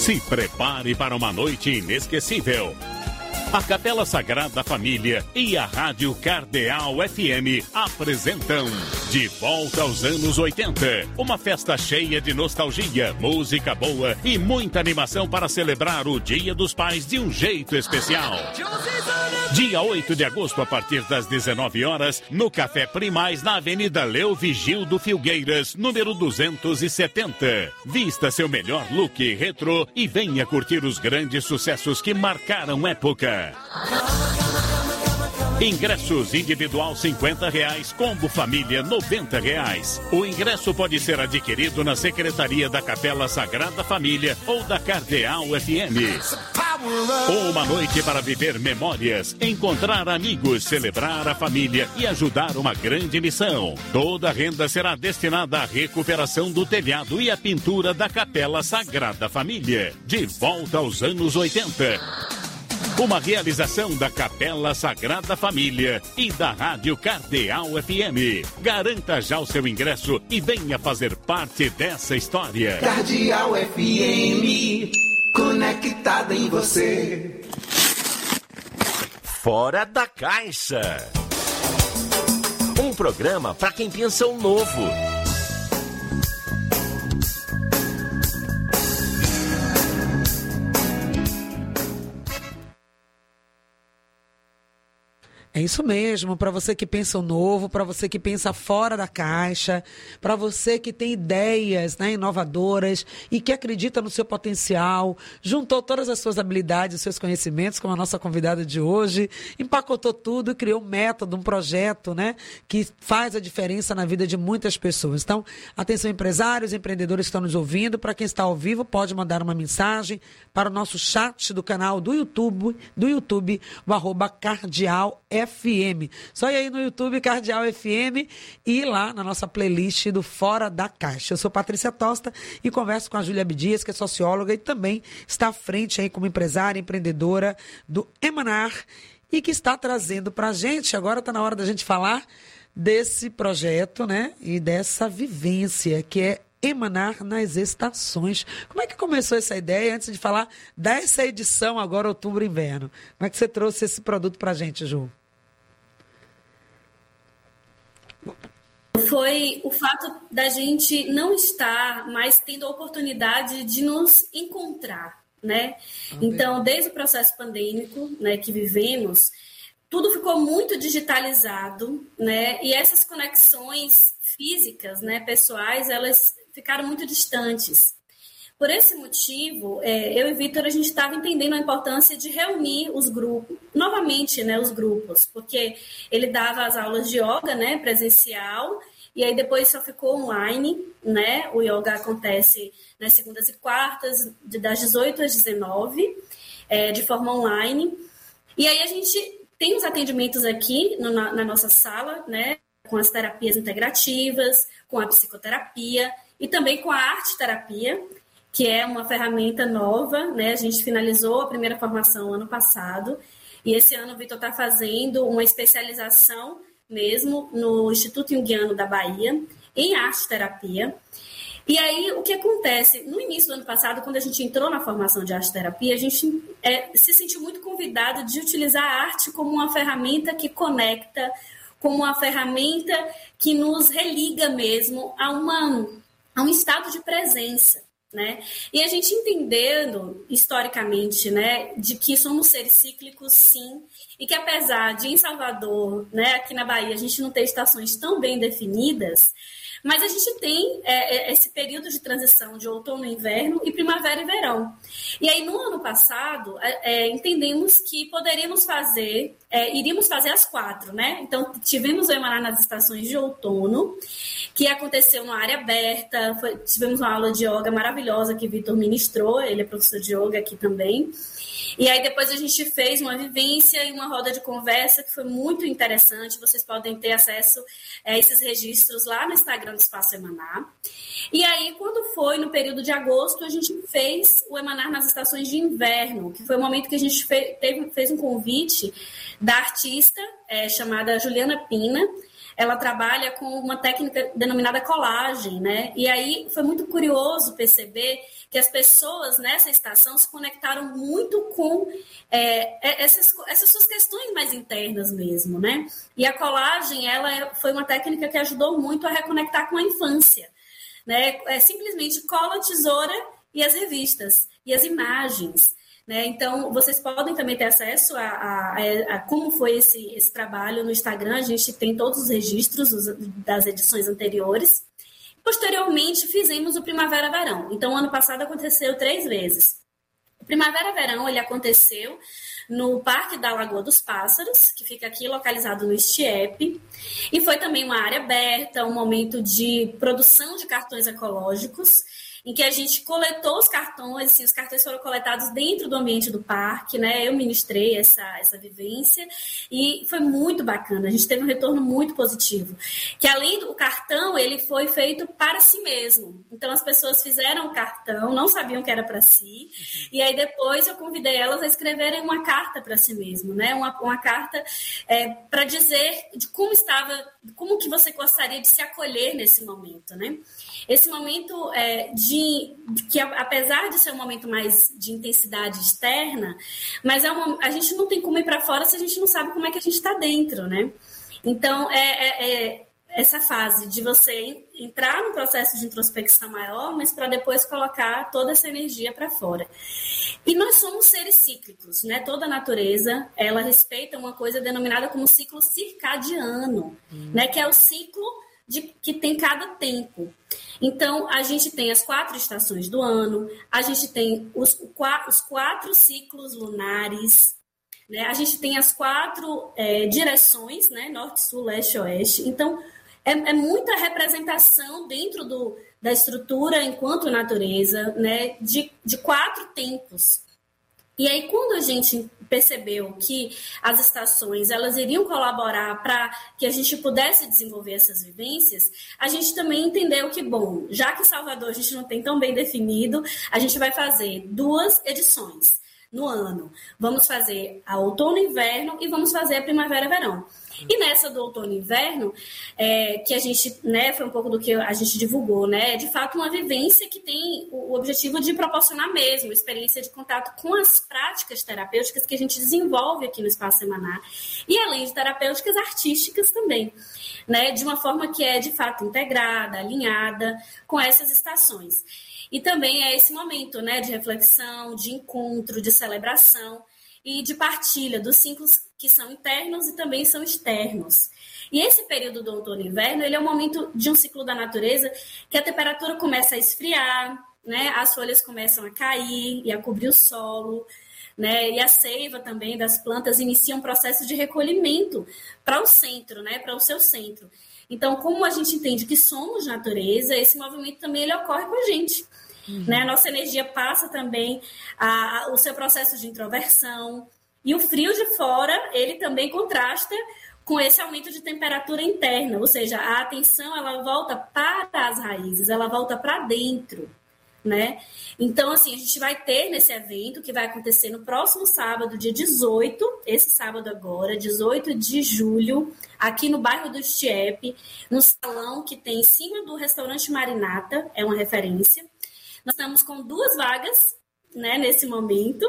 Se prepare para uma noite inesquecível. A Capela Sagrada Família e a Rádio Cardeal FM apresentam De Volta aos Anos 80. Uma festa cheia de nostalgia, música boa e muita animação para celebrar o Dia dos Pais de um jeito especial. Dia 8 de agosto, a partir das 19 horas, no Café Primaz, na Avenida Leo Vigildo Filgueiras, número 270. Vista seu melhor look retrô e venha curtir os grandes sucessos que marcaram época. Ingressos individual R$50, combo família R$90. O ingresso pode ser adquirido na Secretaria da Capela Sagrada Família ou da Cardeal FM. Uma noite para viver memórias, encontrar amigos, celebrar a família e ajudar uma grande missão. Toda a renda será destinada à recuperação do telhado e à pintura da Capela Sagrada Família. De volta aos anos 80. Uma realização da Capela Sagrada Família e da Rádio Cardeal FM. Garanta já o seu ingresso e venha fazer parte dessa história. Cardeal FM, conectada em você. Fora da Caixa. Um programa para quem pensa o novo. É isso mesmo, para você que pensa o novo, para você que pensa fora da caixa, para você que tem ideias, né, inovadoras e que acredita no seu potencial, juntou todas as suas habilidades, os seus conhecimentos, como a nossa convidada de hoje, empacotou tudo e criou um método, um projeto, né, que faz a diferença na vida de muitas pessoas. Então, atenção empresários, empreendedores que estão nos ouvindo, para quem está ao vivo, pode mandar uma mensagem para o nosso chat do canal do YouTube, o @Cardeal FM. Só ir aí no YouTube, Cardeal FM, e ir lá na nossa playlist do Fora da Caixa. Eu sou Patrícia Tosta e converso com a Júlia Abdias, que é socióloga e também está à frente aí como empresária, empreendedora do Emanar e que está trazendo para a gente, agora está na hora da gente falar desse projeto, né, e dessa vivência que é Emanar nas estações. Como é que começou essa ideia, antes de falar dessa edição agora, outubro e inverno? Como é que você trouxe esse produto para a gente, Ju? Foi o fato da gente não estar mais tendo a oportunidade de nos encontrar, né? Então, desde o processo pandêmico, né, que vivemos, tudo ficou muito digitalizado, né? E essas conexões físicas, né, pessoais, elas ficaram muito distantes. Por esse motivo, eu e Vitor, a gente estava entendendo a importância de reunir os grupos, novamente, né, os grupos, porque ele dava as aulas de yoga, né, presencial, e aí depois só ficou online, né, o yoga acontece nas segundas e quartas, das 18 às 19, de forma online, e aí a gente tem os atendimentos aqui na nossa sala, né, com as terapias integrativas, com a psicoterapia e também com a arte-terapia, que é uma ferramenta nova, né? A gente finalizou a primeira formação ano passado e esse ano o Vitor está fazendo uma especialização mesmo no Instituto Junguiano da Bahia em arte-terapia. E aí, o que acontece? No início do ano passado, quando a gente entrou na formação de arte-terapia, a gente se sentiu muito convidado de utilizar a arte como uma ferramenta que conecta, como uma ferramenta que nos religa mesmo a um estado de presença, né? E a gente entendendo historicamente, né, de que somos seres cíclicos, sim, e que apesar de em Salvador, né, aqui na Bahia, a gente não ter estações tão bem definidas, mas a gente tem esse período de transição de outono, inverno e primavera e verão. E aí, no ano passado, entendemos que poderíamos fazer, iríamos fazer as 4, né? Então, tivemos o Emanar nas estações de outono, que aconteceu numa área aberta, tivemos uma aula de yoga maravilhosa que Vitor ministrou, ele é professor de yoga aqui também. E aí depois a gente fez uma vivência e uma roda de conversa que foi muito interessante. Vocês podem ter acesso a esses registros lá no Instagram do Espaço Emanar. E aí, quando foi no período de agosto, a gente fez o Emanar nas estações de inverno, que foi o momento que a gente fez um convite da artista chamada Juliana Pina. ela trabalha com uma técnica denominada colagem, né? E aí foi muito curioso perceber que as pessoas nessa estação se conectaram muito com essas suas questões mais internas mesmo, né? E a colagem, ela foi uma técnica que ajudou muito a reconectar com a infância, né? Simplesmente cola, tesoura e as revistas, e as imagens, né? Então, vocês podem também ter acesso a como foi esse trabalho no Instagram. A gente tem todos os registros das edições anteriores. Posteriormente, fizemos o Primavera-Verão. Então, ano passado aconteceu 3 vezes. O Primavera-Verão, ele aconteceu no Parque da Lagoa dos Pássaros, que fica aqui localizado no Estiepe, e foi também uma área aberta, um momento de produção de cartões ecológicos, em que a gente coletou os cartões, assim, os cartões foram coletados dentro do ambiente do parque, né? Eu ministrei essa vivência e foi muito bacana, a gente teve um retorno muito positivo, que além do cartão, ele foi feito para si mesmo. Então, as pessoas fizeram o cartão, não sabiam que era para si, e aí depois eu convidei elas a escreverem uma carta para si mesmo, né? Uma carta para dizer de como que você gostaria de se acolher nesse momento, né? Esse momento que apesar de ser um momento mais de intensidade externa, mas a gente não tem como ir para fora se a gente não sabe como é que a gente está dentro, né? Então, essa fase de você entrar num processo de introspecção maior, mas para depois colocar toda essa energia para fora. E nós somos seres cíclicos, né? Toda a natureza, ela respeita uma coisa denominada como ciclo circadiano, né? Que é o ciclo que tem cada tempo. Então, a gente tem as 4 estações do ano, a gente tem os 4 ciclos lunares, né? A gente tem as 4 direções, né? Norte, sul, leste, oeste. Então, é muita representação dentro da estrutura enquanto natureza, né? De 4 tempos. E aí, quando a gente percebeu que as estações elas iriam colaborar para que a gente pudesse desenvolver essas vivências, a gente também entendeu que, bom, já que Salvador a gente não tem tão bem definido, a gente vai fazer 2 edições no ano. Vamos fazer a outono e inverno e vamos fazer a primavera-verão. E nessa do outono e inverno, que a gente, né, foi um pouco do que a gente divulgou, né, de fato uma vivência que tem o objetivo de proporcionar mesmo experiência de contato com as práticas terapêuticas que a gente desenvolve aqui no Espaço Semaná, e além de terapêuticas artísticas também, né, de uma forma que é de fato integrada, alinhada com essas estações. E também é esse momento, né, de reflexão, de encontro, de celebração e de partilha dos ciclos que são internos e também são externos. E esse período do outono e inverno, ele é um momento de um ciclo da natureza que a temperatura começa a esfriar, né? As folhas começam a cair e a cobrir o solo, né? E a seiva também das plantas inicia um processo de recolhimento para o centro, né? Para o seu centro. Então, como a gente entende que somos natureza, esse movimento também ele ocorre com a gente. Né? A nossa energia passa também o seu processo de introversão, e o frio de fora, ele também contrasta com esse aumento de temperatura interna, ou seja, a atenção ela volta para as raízes, ela volta para dentro, né? Então, assim, a gente vai ter nesse evento, que vai acontecer no próximo sábado, dia 18, esse sábado agora, 18 de julho, aqui no bairro do Estiepe, no salão que tem em cima do restaurante Marinata, é uma referência. Nós estamos com 2 vagas, né, nesse momento.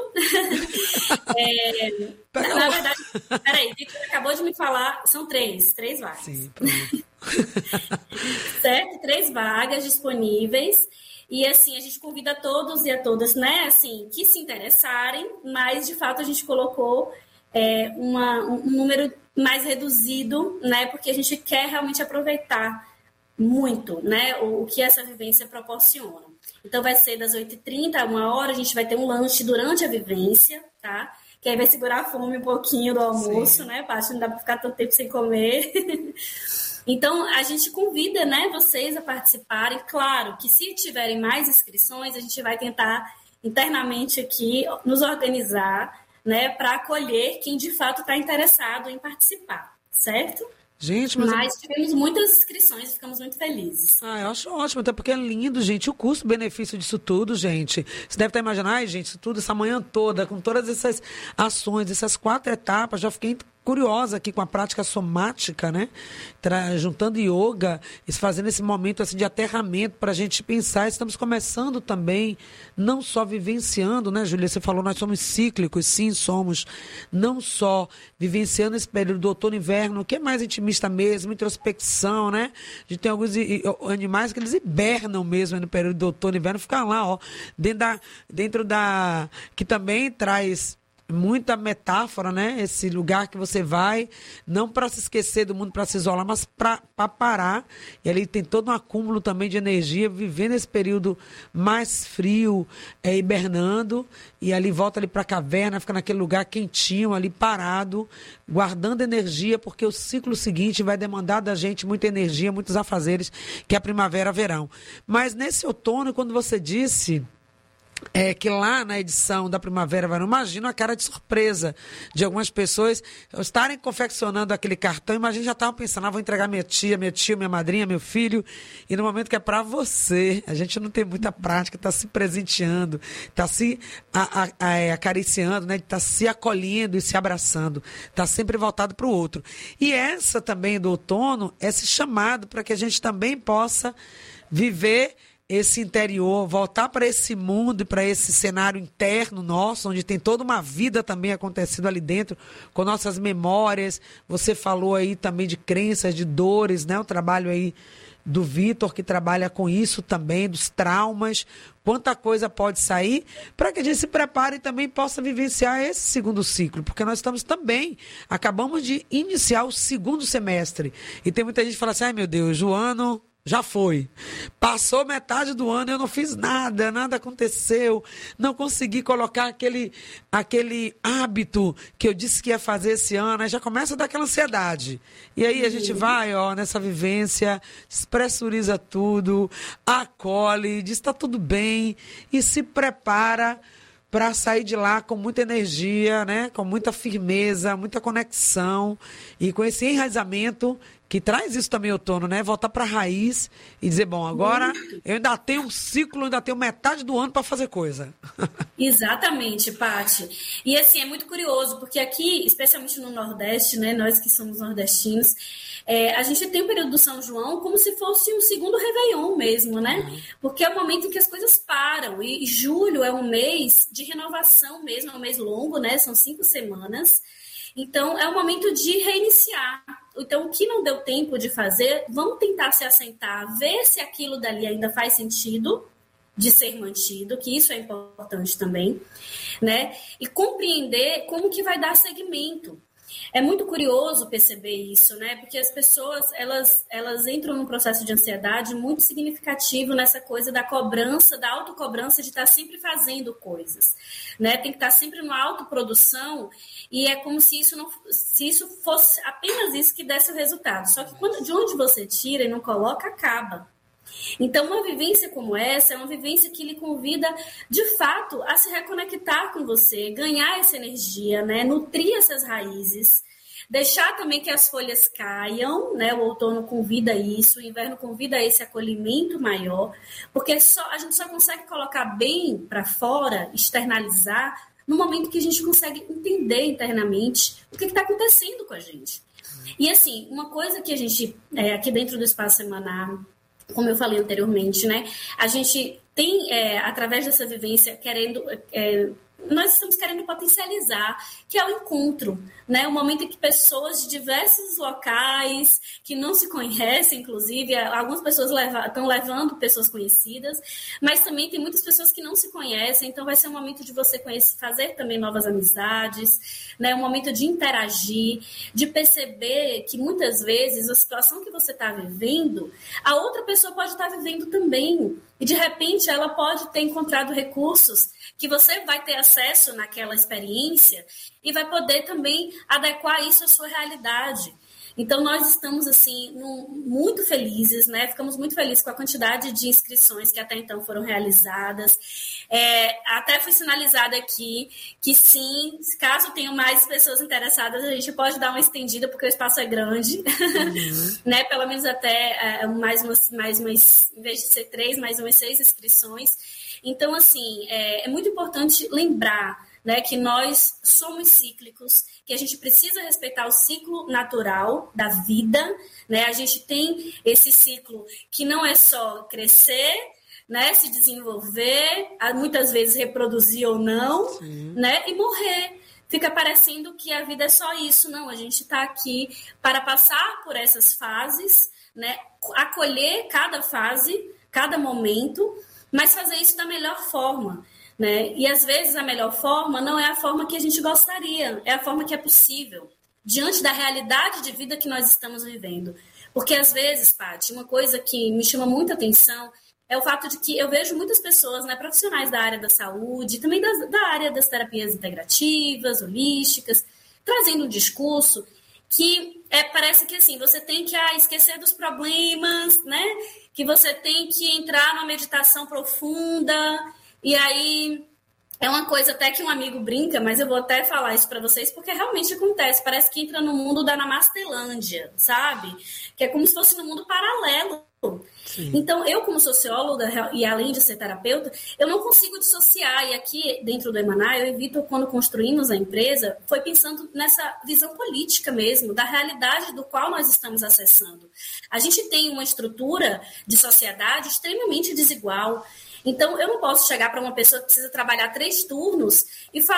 Na verdade, peraí, Victor acabou de me falar, são 3 vagas. Sim, pronto. Certo? 3 vagas disponíveis. E, assim, a gente convida todos e a todas, né, assim, que se interessarem, mas, de fato, a gente colocou um número mais reduzido, né, porque a gente quer realmente aproveitar muito, né, o que essa vivência proporciona. Então, vai ser das 8h30 a 1h, a gente vai ter um lanche durante a vivência, tá? Que aí vai segurar a fome um pouquinho do almoço, Sim. né? Paty, não dá para ficar tanto tempo sem comer. Então, a gente convida, né, vocês a participarem. Claro que se tiverem mais inscrições, a gente vai tentar internamente aqui nos organizar, né, para acolher quem de fato está interessado em participar, certo? Gente, mas tivemos muitas inscrições e ficamos muito felizes. Eu acho ótimo, até porque é lindo, gente. O custo-benefício disso tudo, gente. Você deve estar imaginando, gente, isso tudo, essa manhã toda, com todas essas ações, essas 4 etapas, já fiquei curiosa aqui com a prática somática, né? Juntando yoga, fazendo esse momento assim, de aterramento para a gente pensar. Estamos começando também, não só vivenciando, né, Júlia? Você falou, nós somos cíclicos, sim, somos. Não só vivenciando esse período do outono e inverno, que é mais intimista mesmo, introspecção, né? A gente tem alguns animais que eles hibernam mesmo no período do outono e inverno, ficam lá, ó, dentro da... que também traz muita metáfora, né? Esse lugar que você vai, não para se esquecer do mundo, para se isolar, mas para parar. E ali tem todo um acúmulo também de energia, vivendo esse período mais frio, hibernando, e ali volta ali para a caverna, fica naquele lugar quentinho, ali parado, guardando energia, porque o ciclo seguinte vai demandar da gente muita energia, muitos afazeres, que é a primavera-verão. Mas nesse outono, quando você disse... que lá na edição da Primavera-Verão, imagina a cara de surpresa de algumas pessoas estarem confeccionando aquele cartão, imagina, já estavam pensando, vou entregar minha tia, minha madrinha, meu filho, e no momento que é para você, a gente não tem muita prática, está se presenteando, está se acariciando, né? Está se acolhendo e se abraçando, está sempre voltado para o outro. E essa também do outono, esse chamado para que a gente também possa viver esse interior, voltar para esse mundo e para esse cenário interno nosso, onde tem toda uma vida também acontecendo ali dentro, com nossas memórias. Você falou aí também de crenças, de dores, né? O trabalho aí do Vitor, que trabalha com isso também, dos traumas, quanta coisa pode sair, para que a gente se prepare e também possa vivenciar esse segundo ciclo, porque nós estamos também, acabamos de iniciar o segundo semestre, e tem muita gente que fala assim, ai meu Deus, o ano... já foi. Passou metade do ano, eu não fiz nada, nada aconteceu, não consegui colocar aquele hábito que eu disse que ia fazer esse ano, aí já começa a dar aquela ansiedade. E aí a gente vai, ó, nessa vivência, despressuriza tudo, acolhe, diz está tudo bem e se prepara para sair de lá com muita energia, né? Com muita firmeza, muita conexão e com esse enraizamento que traz isso também outono, né? Voltar para a raiz e dizer, bom, agora eu ainda tenho um ciclo, ainda tenho metade do ano para fazer coisa. Exatamente, Paty. E assim, é muito curioso, porque aqui, especialmente no Nordeste, né? Nós que somos nordestinos, a gente tem o período do São João como se fosse um segundo Réveillon mesmo, né? Porque é o momento em que as coisas param. E julho é um mês de renovação mesmo, é um mês longo, né? São 5 semanas. Então, é o momento de reiniciar. Então, o que não deu tempo de fazer, vamos tentar se assentar, ver se aquilo dali ainda faz sentido de ser mantido, que isso é importante também, né? E compreender como que vai dar seguimento. É muito curioso perceber isso, né? Porque as pessoas, elas entram num processo de ansiedade muito significativo nessa coisa da cobrança, da autocobrança de estar sempre fazendo coisas, né? Tem que estar sempre numa autoprodução e é como se isso fosse apenas isso que desse o resultado. Só que de onde você tira e não coloca, acaba. Então, uma vivência como essa é uma vivência que lhe convida, de fato, a se reconectar com você, ganhar essa energia, né? Nutrir essas raízes, deixar também que as folhas caiam, né? O outono convida isso, o inverno convida esse acolhimento maior, porque a gente só consegue colocar bem para fora, externalizar, no momento que a gente consegue entender internamente o que está acontecendo com a gente. E, assim, uma coisa que a gente, aqui dentro do Espaço Semanal, como eu falei anteriormente, né? A gente tem, através dessa vivência, nós estamos querendo potencializar, que é o encontro, né? O momento em que pessoas de diversos locais, que não se conhecem, inclusive, algumas pessoas estão levando pessoas conhecidas, mas também tem muitas pessoas que não se conhecem, então vai ser um momento de você fazer também novas amizades, né? Um momento de interagir, de perceber que muitas vezes a situação que você está vivendo, a outra pessoa pode estar vivendo também, e de repente ela pode ter encontrado recursos que você vai ter acesso naquela experiência e vai poder também adequar isso à sua realidade. Então, nós estamos, assim, muito felizes, né? Ficamos muito felizes com a quantidade de inscrições que até então foram realizadas. Até foi sinalizado aqui que, sim, caso tenham mais pessoas interessadas, a gente pode dar uma estendida, porque o espaço é grande, né? Pelo menos até em vez de ser 3, mais umas 6 inscrições. Então, assim, é muito importante lembrar, né, que nós somos cíclicos, que a gente precisa respeitar o ciclo natural da vida, né? A gente tem esse ciclo que não é só crescer, né, se desenvolver, muitas vezes reproduzir ou não, né, e morrer. Fica parecendo que a vida é só isso. Não, a gente está aqui para passar por essas fases, né, acolher cada fase, cada momento, mas fazer isso da melhor forma, né? E às vezes a melhor forma não é a forma que a gente gostaria, é a forma que é possível, diante da realidade de vida que nós estamos vivendo. Porque às vezes, Paty, uma coisa que me chama muita atenção é o fato de que eu vejo muitas pessoas, né, profissionais da área da saúde, também da área das terapias integrativas, holísticas, trazendo um discurso que parece que assim, você tem que esquecer dos problemas, né? Que você tem que entrar numa meditação profunda, e aí é uma coisa até que um amigo brinca, mas eu vou até falar isso para vocês, porque realmente acontece, parece que entra no mundo da Namastelândia, sabe? Que é como se fosse no mundo paralelo. Sim. Então, eu como socióloga, e além de ser terapeuta, eu não consigo dissociar, e aqui dentro do Emaná, eu evito, quando construímos a empresa, foi pensando nessa visão política mesmo, da realidade do qual nós estamos acessando. A gente tem uma estrutura de sociedade extremamente desigual. Então, eu não posso chegar para uma pessoa que precisa trabalhar 3 turnos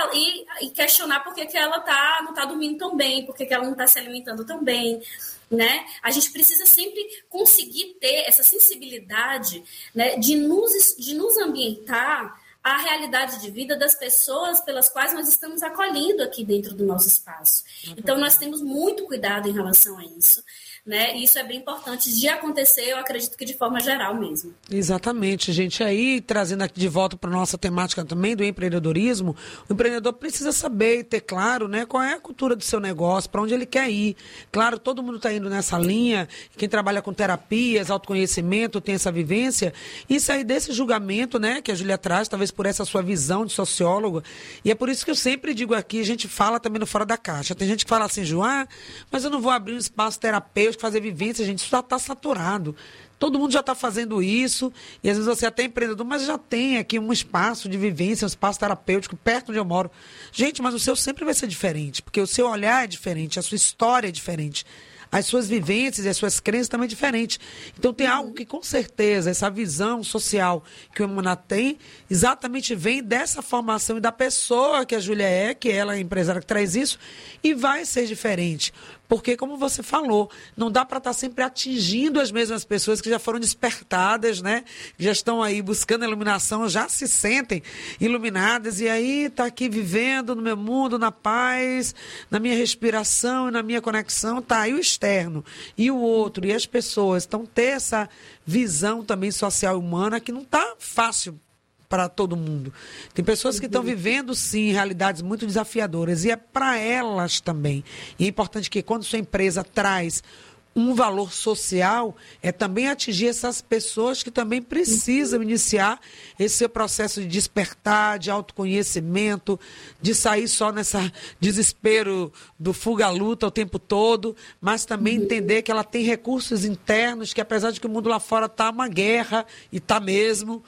e questionar por que ela não está dormindo tão bem, por que ela não está se alimentando tão bem, né? A gente precisa sempre conseguir ter essa sensibilidade, né, de nos ambientar à realidade de vida das pessoas pelas quais nós estamos acolhendo aqui dentro do nosso espaço. Então, nós temos muito cuidado em relação a isso, né? E isso é bem importante de acontecer, eu acredito que de forma geral mesmo. Exatamente, gente. Aí, trazendo aqui de volta para a nossa temática também do empreendedorismo, o empreendedor precisa saber e ter claro, né, qual é a cultura do seu negócio, para onde ele quer ir. Claro, todo mundo está indo nessa linha, quem trabalha com terapias, autoconhecimento, tem essa vivência, e sair desse julgamento, né, que a Júlia traz, talvez por essa sua visão de sociólogo. E é por isso que eu sempre digo aqui, a gente fala também no Fora da Caixa. Tem gente que fala assim, mas eu não vou abrir um espaço terapêutico, fazer vivência, gente, isso já está saturado. Todo mundo já está fazendo isso, e às vezes você até é empreendedor, mas já tem aqui um espaço de vivência, um espaço terapêutico perto onde eu moro. Gente, mas o seu sempre vai ser diferente, porque o seu olhar é diferente, a sua história é diferente. As suas vivências e as suas crenças também é diferente. Então tem algo que com certeza, essa visão social que o Emaná tem, exatamente vem dessa formação e da pessoa que a Júlia é, que ela é a empresária que traz isso, e vai ser diferente. Porque, como você falou, não dá para estar sempre atingindo as mesmas pessoas que já foram despertadas, né? Que já estão aí buscando a iluminação, já se sentem iluminadas, e aí está aqui vivendo no meu mundo, na paz, na minha respiração e na minha conexão, tá aí o externo e o outro, e as pessoas. Então, ter essa visão também social e humana que não está fácil para todo mundo. Tem pessoas que estão vivendo, sim, realidades muito desafiadoras, e é para elas também. E é importante que quando sua empresa traz um valor social, é também atingir essas pessoas que também precisam iniciar esse seu processo de despertar, de autoconhecimento, de sair só nesse desespero do fuga-luta o tempo todo, mas também entender que ela tem recursos internos, que apesar de que o mundo lá fora está uma guerra, e está mesmo,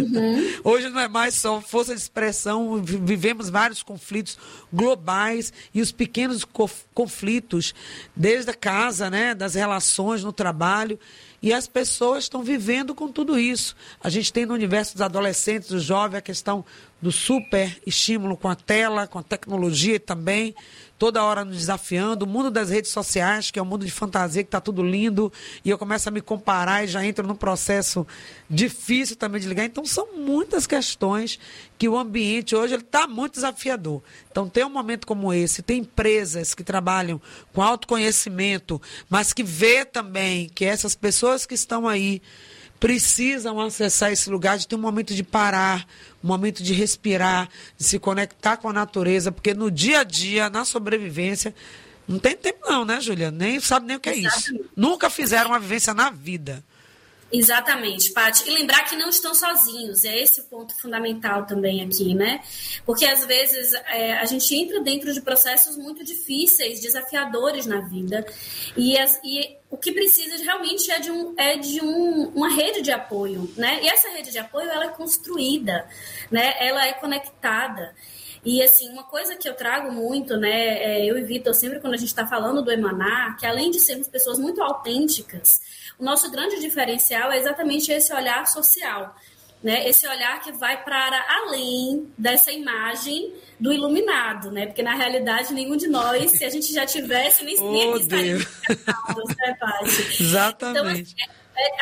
hoje não é mais só força de expressão, vivemos vários conflitos globais, e os pequenos conflitos, desde a casa, né, das relações no trabalho, e as pessoas estão vivendo com tudo isso. A gente tem no universo dos adolescentes, dos jovens, a questão do super estímulo com a tela, com a tecnologia também, toda hora nos desafiando, o mundo das redes sociais, que é um mundo de fantasia, que está tudo lindo, e eu começo a me comparar e já entro num processo difícil também de ligar. Então, são muitas questões que o ambiente hoje está muito desafiador. Então, tem um momento como esse, tem empresas que trabalham com autoconhecimento, mas que vê também que essas pessoas que estão aí precisam acessar esse lugar, de ter um momento de parar, um momento de respirar, de se conectar com a natureza, porque no dia a dia, na sobrevivência, não tem tempo não, né, Júlia? Nem sabe nem o que é isso. Nunca fizeram uma vivência na vida. Exatamente, Paty. E lembrar que não estão sozinhos, é esse o ponto fundamental também aqui, né? Porque às vezes a gente entra dentro de processos muito difíceis, desafiadores na vida, e o que precisa realmente é de uma rede de apoio, né? E essa rede de apoio, ela é construída, né? Ela é conectada. E, assim, uma coisa que eu trago muito, né, eu e Vitor, sempre quando a gente está falando do Emanar, que além de sermos pessoas muito autênticas, o nosso grande diferencial é exatamente esse olhar social, né? Esse olhar que vai para além dessa imagem do iluminado, né? Porque, na realidade, nenhum de nós, se a gente já tivesse, nem estaria interessados, né, Paty? Exatamente. Então,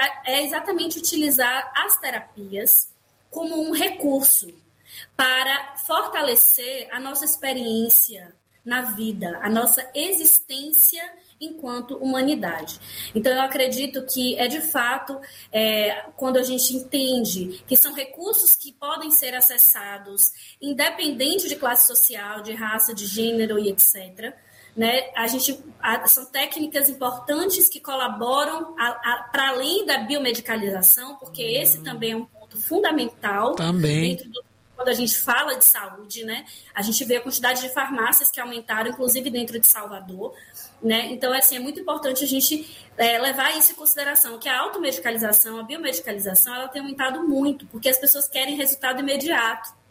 é exatamente utilizar as terapias como um recurso para fortalecer a nossa experiência na vida, a nossa existência enquanto humanidade. Então, eu acredito que de fato, quando a gente entende que são recursos que podem ser acessados, independente de classe social, de raça, de gênero e etc., né? São técnicas importantes que colaboram para além da biomedicalização, porque esse também é um ponto fundamental dentro quando a gente fala de saúde, né? A gente vê a quantidade de farmácias que aumentaram, inclusive dentro de Salvador, né? Então, assim, é muito importante a gente levar isso em consideração, que a automedicalização, a biomedicalização, ela tem aumentado muito, porque as pessoas querem resultado imediato.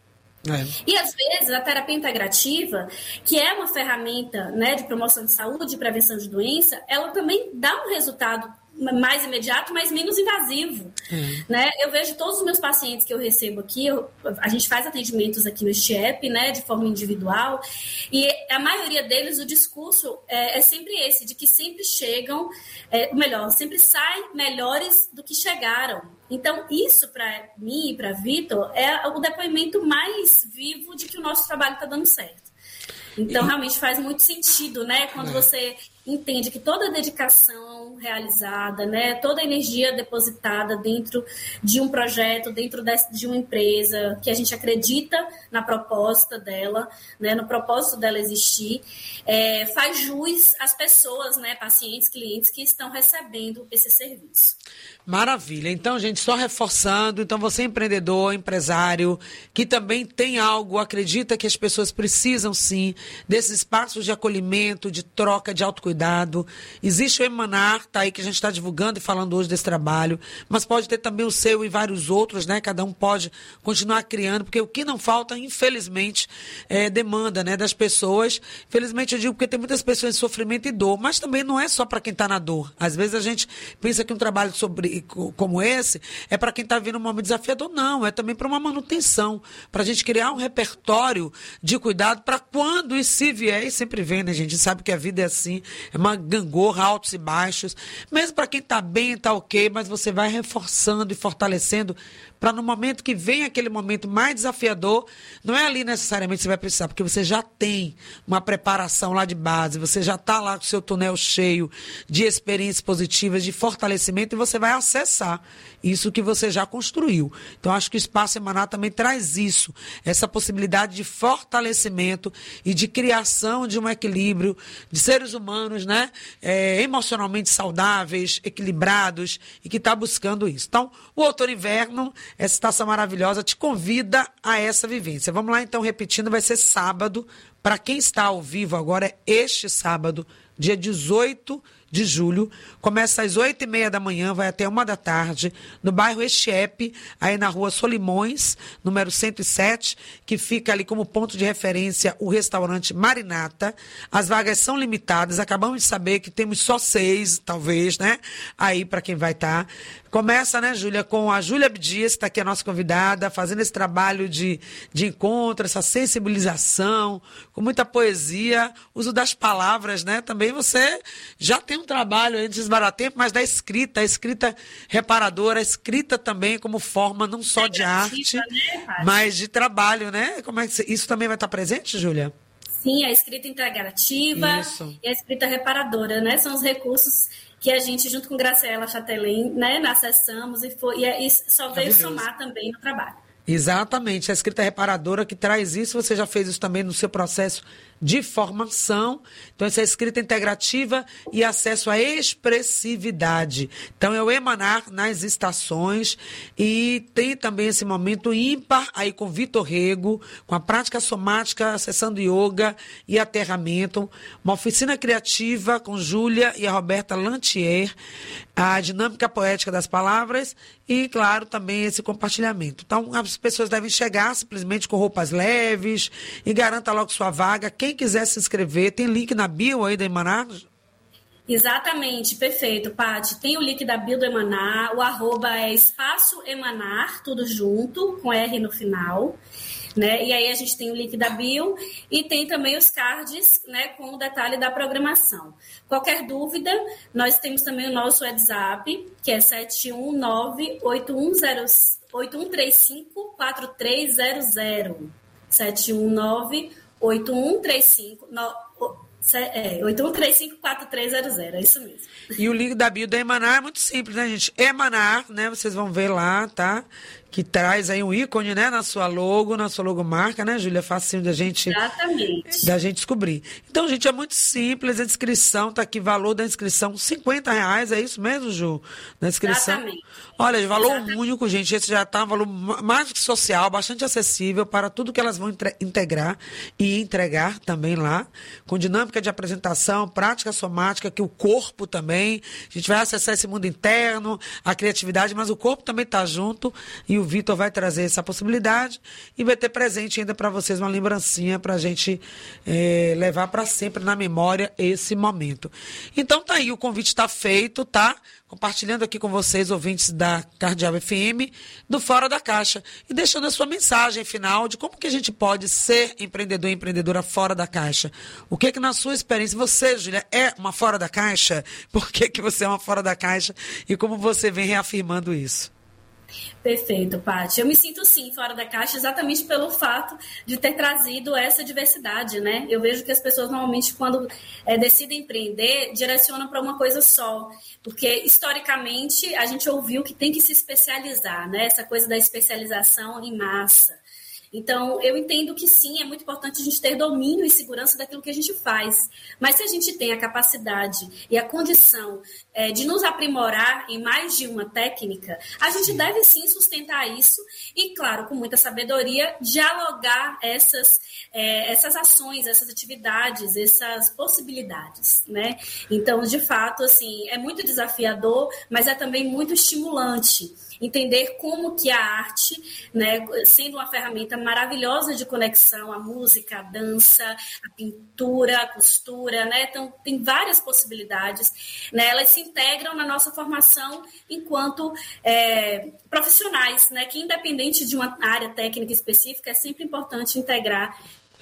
E, às vezes, a terapia integrativa, que é uma ferramenta, né, de promoção de saúde, de prevenção de doença, ela também dá um resultado mais imediato, mas menos invasivo. Né? Eu vejo todos os meus pacientes que eu recebo aqui, a gente faz atendimentos aqui no STIEP, né, de forma individual, e a maioria deles, o discurso é sempre esse, de que sempre chegam, sempre saem melhores do que chegaram. Então, isso para mim e para Vitor é o depoimento mais vivo de que o nosso trabalho está dando certo. Então, realmente faz muito sentido, né? Quando você entende que toda a dedicação realizada, né, toda a energia depositada dentro de um projeto, dentro de uma empresa, que a gente acredita na proposta dela, né, no propósito dela existir, faz jus às pessoas, né, pacientes, clientes que estão recebendo esse serviço. Maravilha. Então, gente, só reforçando, então você empreendedor, empresário, que também tem algo, acredita que as pessoas precisam sim desses espaços de acolhimento, de troca, de autocuidado. Existe o Emanar, tá aí que a gente está divulgando e falando hoje desse trabalho, mas pode ter também o seu e vários outros, né? Cada um pode continuar criando, porque o que não falta, infelizmente, é demanda, né, das pessoas. Infelizmente, eu digo porque tem muitas pessoas em sofrimento e dor, mas também não é só para quem está na dor. Às vezes a gente pensa que um trabalho como esse é para quem está vivendo um momento desafiador. Não, é também para uma manutenção, para a gente criar um repertório de cuidado para quando e se vier, e sempre vem, né, gente? A gente sabe que a vida é assim, é uma gangorra, altos e baixos. Mesmo para quem está bem, está ok, mas você vai reforçando e fortalecendo para no momento que vem aquele momento mais desafiador, não é ali necessariamente que você vai precisar, porque você já tem uma preparação lá de base, você já está lá com o seu túnel cheio de experiências positivas, de fortalecimento, e você vai acessar isso que você já construiu. Então, acho que o Espaço Emanar também traz isso, essa possibilidade de fortalecimento e de criação de um equilíbrio de seres humanos, né, emocionalmente saudáveis, equilibrados, e que está buscando isso. Então, o Outono Inverno, essa estação maravilhosa, te convida a essa vivência. Vamos lá, então, repetindo, vai ser sábado. Para quem está ao vivo agora, é este sábado, dia 18 de julho, começa às 8h30 da manhã, vai até 1 da tarde, no bairro Estiepe, aí na rua Solimões, número 107, que fica ali como ponto de referência o restaurante Marinata. As vagas são limitadas, acabamos de saber que temos só 6, talvez, né? Aí para quem vai estar. Começa, né, Júlia, com a Júlia Abdias, que está aqui a nossa convidada, fazendo esse trabalho de encontro, essa sensibilização, com muita poesia, uso das palavras, né? Também você já tem um trabalho aí de desbaratar tempo, mas da escrita, a escrita reparadora, a escrita também como forma não só de arte, né, mas de trabalho, né? Como é que isso também vai estar presente, Júlia? Sim, a escrita integrativa e a escrita reparadora, né? São os recursos que a gente, junto com Graciela Chatelain, né, acessamos e só veio somar também no trabalho. Exatamente, a escrita reparadora que traz isso, você já fez isso também no seu processo de formação. Então, essa é escrita integrativa e acesso à expressividade. Então, é o Emanar nas estações e tem também esse momento ímpar aí com Vitor Rego, com a prática somática, acessando yoga e aterramento, uma oficina criativa com Júlia e a Roberta Lantier, a dinâmica poética das palavras e, claro, também esse compartilhamento. Então, as pessoas devem chegar simplesmente com roupas leves e garanta logo sua vaga. Quem quiser se inscrever, tem link na bio aí da Emanar? Exatamente, perfeito, Paty. Tem o link da bio do Emanar, o @ é Espaço Emanar, tudo junto, com R no final. Né? E aí a gente tem o link da bio e tem também os cards, né, com o detalhe da programação. Qualquer dúvida, nós temos também o nosso WhatsApp, que é 719-8135-4300. 719-8135-4300, é isso mesmo. E o link da bio da Emanar é muito simples, né, gente? Emanar, né? Vocês vão ver lá, tá? Que traz aí um ícone, né, na sua logomarca, né, Júlia? Facinho da gente descobrir. Então, gente, é muito simples, a inscrição tá aqui, valor da inscrição, R$50, é isso mesmo, Ju? Na inscrição. Exatamente. Olha, valor único, gente, esse já tá um valor mais que social, bastante acessível para tudo que elas vão integrar e entregar também lá, com dinâmica de apresentação, prática somática, que o corpo também, a gente vai acessar esse mundo interno, a criatividade, mas o corpo também tá junto e o Vitor vai trazer essa possibilidade e vai ter presente ainda para vocês uma lembrancinha para a gente levar para sempre na memória esse momento. Então tá aí, o convite está feito, tá? Compartilhando aqui com vocês, ouvintes da Cardeal FM, do Fora da Caixa. E deixando a sua mensagem final de como que a gente pode ser empreendedor e empreendedora fora da caixa. O que na sua experiência, você, Júlia, é uma fora da caixa? Por que você é uma fora da caixa? E como você vem reafirmando isso? Perfeito, Paty. Eu me sinto, sim, fora da caixa exatamente pelo fato de ter trazido essa diversidade, né? Eu vejo que as pessoas, normalmente, quando decidem empreender, direcionam para uma coisa só. Porque, historicamente, a gente ouviu que tem que se especializar, né? Essa coisa da especialização em massa. Então, eu entendo que sim, é muito importante a gente ter domínio e segurança daquilo que a gente faz. Mas se a gente tem a capacidade e a condição de nos aprimorar em mais de uma técnica, a gente deve sim sustentar isso e, claro, com muita sabedoria, dialogar essas ações, essas atividades, essas possibilidades, né? Então, de fato, assim, é muito desafiador, mas é também muito estimulante. Entender como que a arte, né, sendo uma ferramenta maravilhosa de conexão, a música, a dança, a pintura, a costura, né? Então, tem várias possibilidades, né? Elas se integram na nossa formação enquanto profissionais, né? Que independente de uma área técnica específica, é sempre importante integrar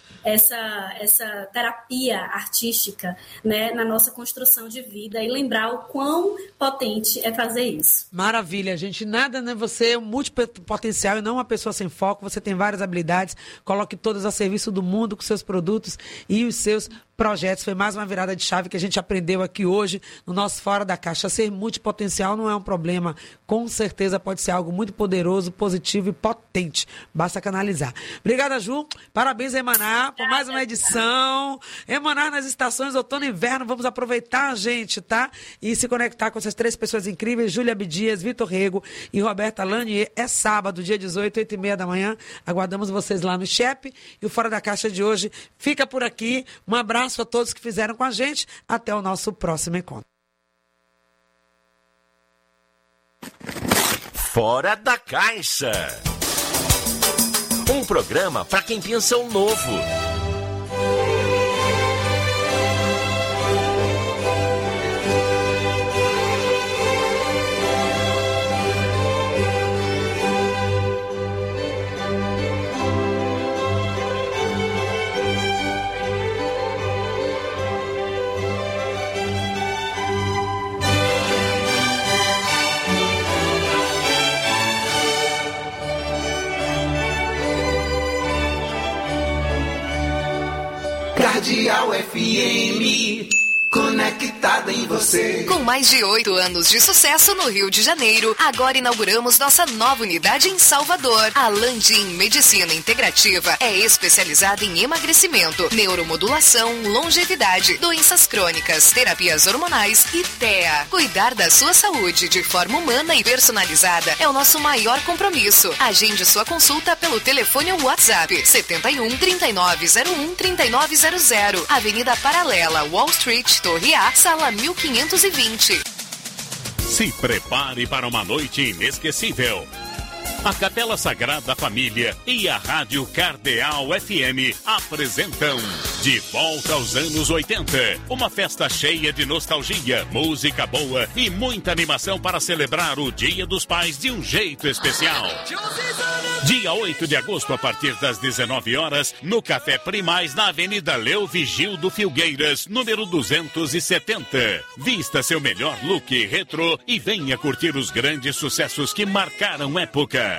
essa terapia artística, né, na nossa construção de vida e lembrar o quão potente é fazer isso. Maravilha, gente. Nada, né? Você é um multipotencial e não uma pessoa sem foco. Você tem várias habilidades. Coloque todas a serviço do mundo com seus produtos e os seus projetos. Foi mais uma virada de chave que a gente aprendeu aqui hoje no nosso Fora da Caixa. Ser multipotencial não é um problema. Com certeza pode ser algo muito poderoso, positivo e potente. Basta canalizar. Obrigada, Ju. Parabéns, Emanar, por mais uma edição. Emanar nas estações outono e inverno. Vamos aproveitar, gente, tá? E se conectar com essas três pessoas incríveis, Júlia Abdias, Vitor Rego e Roberta Lanier. É sábado, dia 18, 8h30 da manhã. Aguardamos vocês lá no Chepe. E o Fora da Caixa de hoje fica por aqui. Um abraço a todos que fizeram com a gente. Até o nosso próximo encontro. Fora da Caixa. Um programa para quem pensa o novo. Cardeal FM. conectada em você. Com mais de 8 anos de sucesso no Rio de Janeiro, agora inauguramos nossa nova unidade em Salvador. A Landim Medicina Integrativa é especializada em emagrecimento, neuromodulação, longevidade, doenças crônicas, terapias hormonais e TEA. Cuidar da sua saúde de forma humana e personalizada é o nosso maior compromisso. Agende sua consulta pelo telefone ou WhatsApp 71 3901 3900, Avenida Paralela, Wall Street, Torre A, sala 1520. Se prepare para uma noite inesquecível. A Capela Sagrada Família e a Rádio Cardeal FM apresentam De Volta aos Anos 80. Uma festa cheia de nostalgia, música boa e muita animação para celebrar o Dia dos Pais de um jeito especial. Dia 8 de agosto, a partir das 19 horas, no Café Primaz, na Avenida Leo Vigildo Filgueiras, número 270. Vista seu melhor look retrô e venha curtir os grandes sucessos que marcaram época.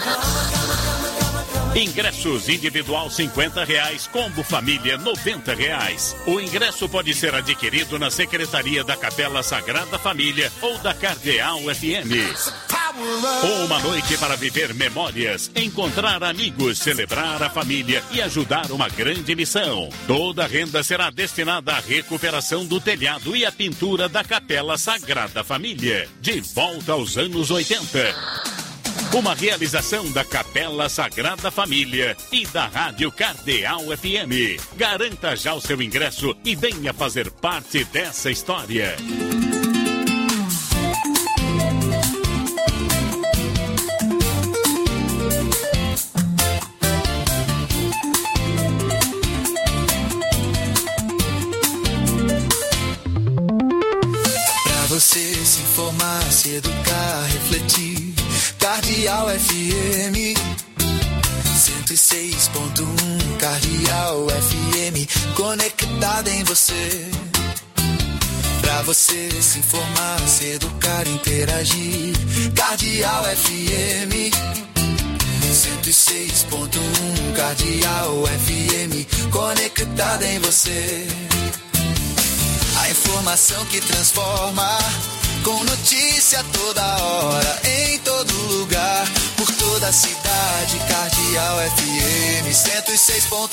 Ingressos individual R$50, combo família R$90. O ingresso pode ser adquirido na Secretaria da Capela Sagrada Família ou da Cardeal FM. Uma noite para viver memórias, encontrar amigos, celebrar a família e ajudar uma grande missão. Toda a renda será destinada à recuperação do telhado e à pintura da Capela Sagrada Família. De volta aos anos 80. Uma realização da Capela Sagrada Família e da Rádio Cardeal FM. Garanta já o seu ingresso e venha fazer parte dessa história. Pra você se informar, se educar, refletir. Cardeal FM 106.1, Cardeal FM, conectada em você. Pra você se informar, se educar, interagir. Cardeal FM 106.1, Cardeal FM, conectada em você. A informação que transforma, com notícia toda hora, em todo lugar, por toda a cidade. Cardeal FM 106.1,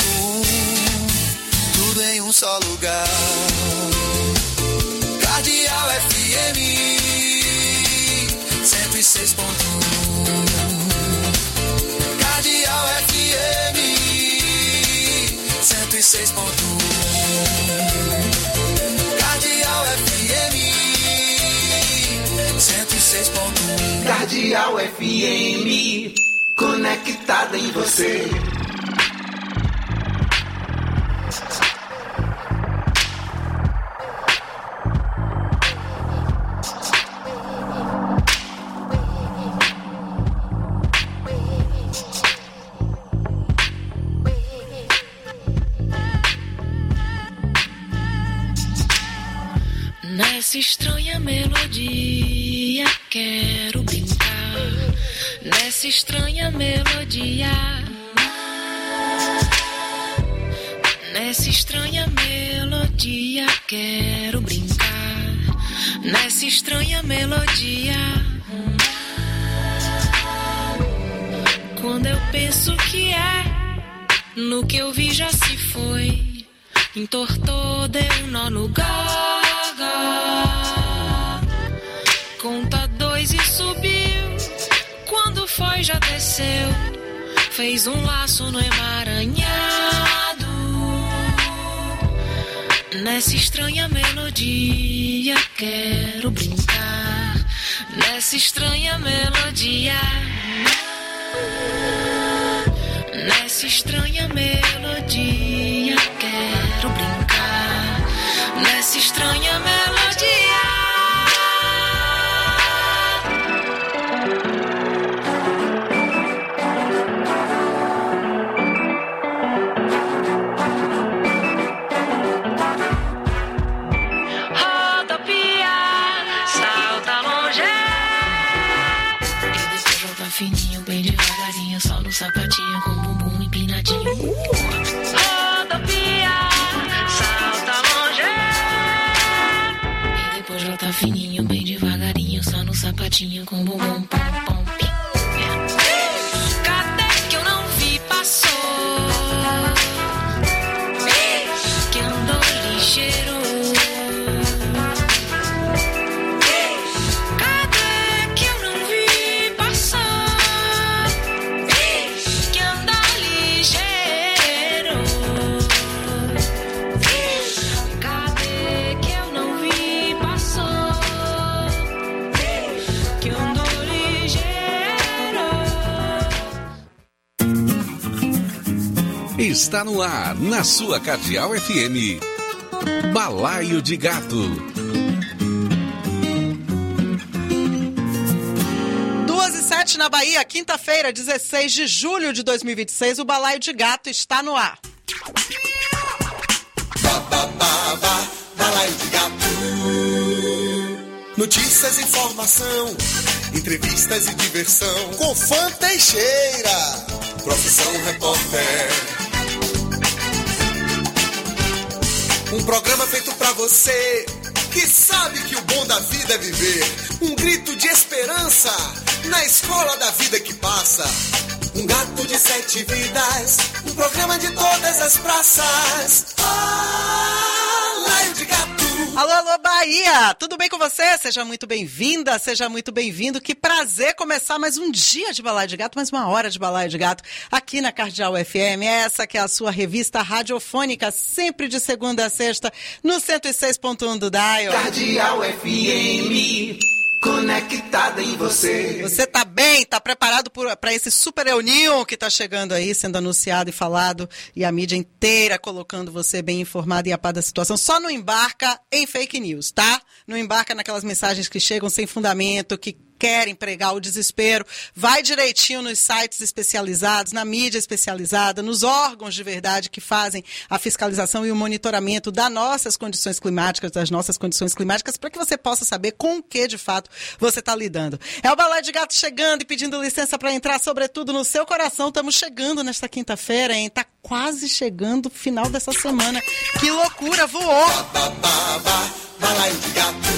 tudo em um só lugar. Cardeal FM 106.1, Cardeal FM 106.1, Cardeal FM 106.1. Cardeal FM, conectada em você. Nessa estranha melodia quero brincar. Nessa estranha melodia. Nessa estranha melodia quero brincar. Nessa estranha melodia. Quando eu penso que é, no que eu vi já se foi. Entortou, deu um nó no gaga. Conta 2 e subiu. Quando foi já desceu. Fez um laço no emaranhado. Nessa estranha melodia quero brincar. Nessa estranha melodia. Nessa estranha melodia quero brincar. Nessa estranha melodia. Rodopia, salta longe. E depois volta fininho, bem devagarinho, só no sapatinho com bumbum empinadinho. Rodopia, salta longe. sapatinho com bumbum pom pom pim. Cadê que eu não vi passou? Que andou ligeiro. Cadê que eu não vi passar? Que anda ligeiro. Cadê que eu não vi passou? Que andou ligeiro. Está no ar, na sua Cardeal FM. Balaio de Gato. 2h07 na Bahia, quinta-feira, 16 de julho de 2026. O Balaio de Gato está no ar. Balaio de Gato. Notícias, informação, entrevistas e diversão. Com Fã Teixeira, profissão repórter. Um programa feito pra você que sabe que o bom da vida é viver. Um grito de esperança na escola da vida que passa. Um gato de 7 vidas, um programa de todas as praças. Balaio de Gato. Alô, alô, Bahia! Tudo bem com você? Seja muito bem-vinda, seja muito bem-vindo. Que prazer começar mais um dia de Balaio de Gato, mais uma hora de Balaio de Gato, aqui na Cardeal FM. Essa que é a sua revista radiofônica, sempre de segunda a sexta, no 106.1 do Dial. Cardeal FM, conectada em você. Você tá bem? Tá preparado para esse super reunião que tá chegando aí, sendo anunciado e falado, e a mídia inteira colocando você bem informado e a par da situação. Só não embarca em fake news, tá? Não embarca naquelas mensagens que chegam sem fundamento, que querem pregar o desespero. Vai direitinho nos sites especializados, na mídia especializada, nos órgãos de verdade que fazem a fiscalização e o monitoramento das nossas condições climáticas, para que você possa saber com o que, de fato, você está lidando. É o Balaio de Gato chegando e pedindo licença para entrar, sobretudo, no seu coração. Estamos chegando nesta quinta-feira, hein? Tá quase chegando o final dessa semana. Que loucura, voou! Balaio de Gato.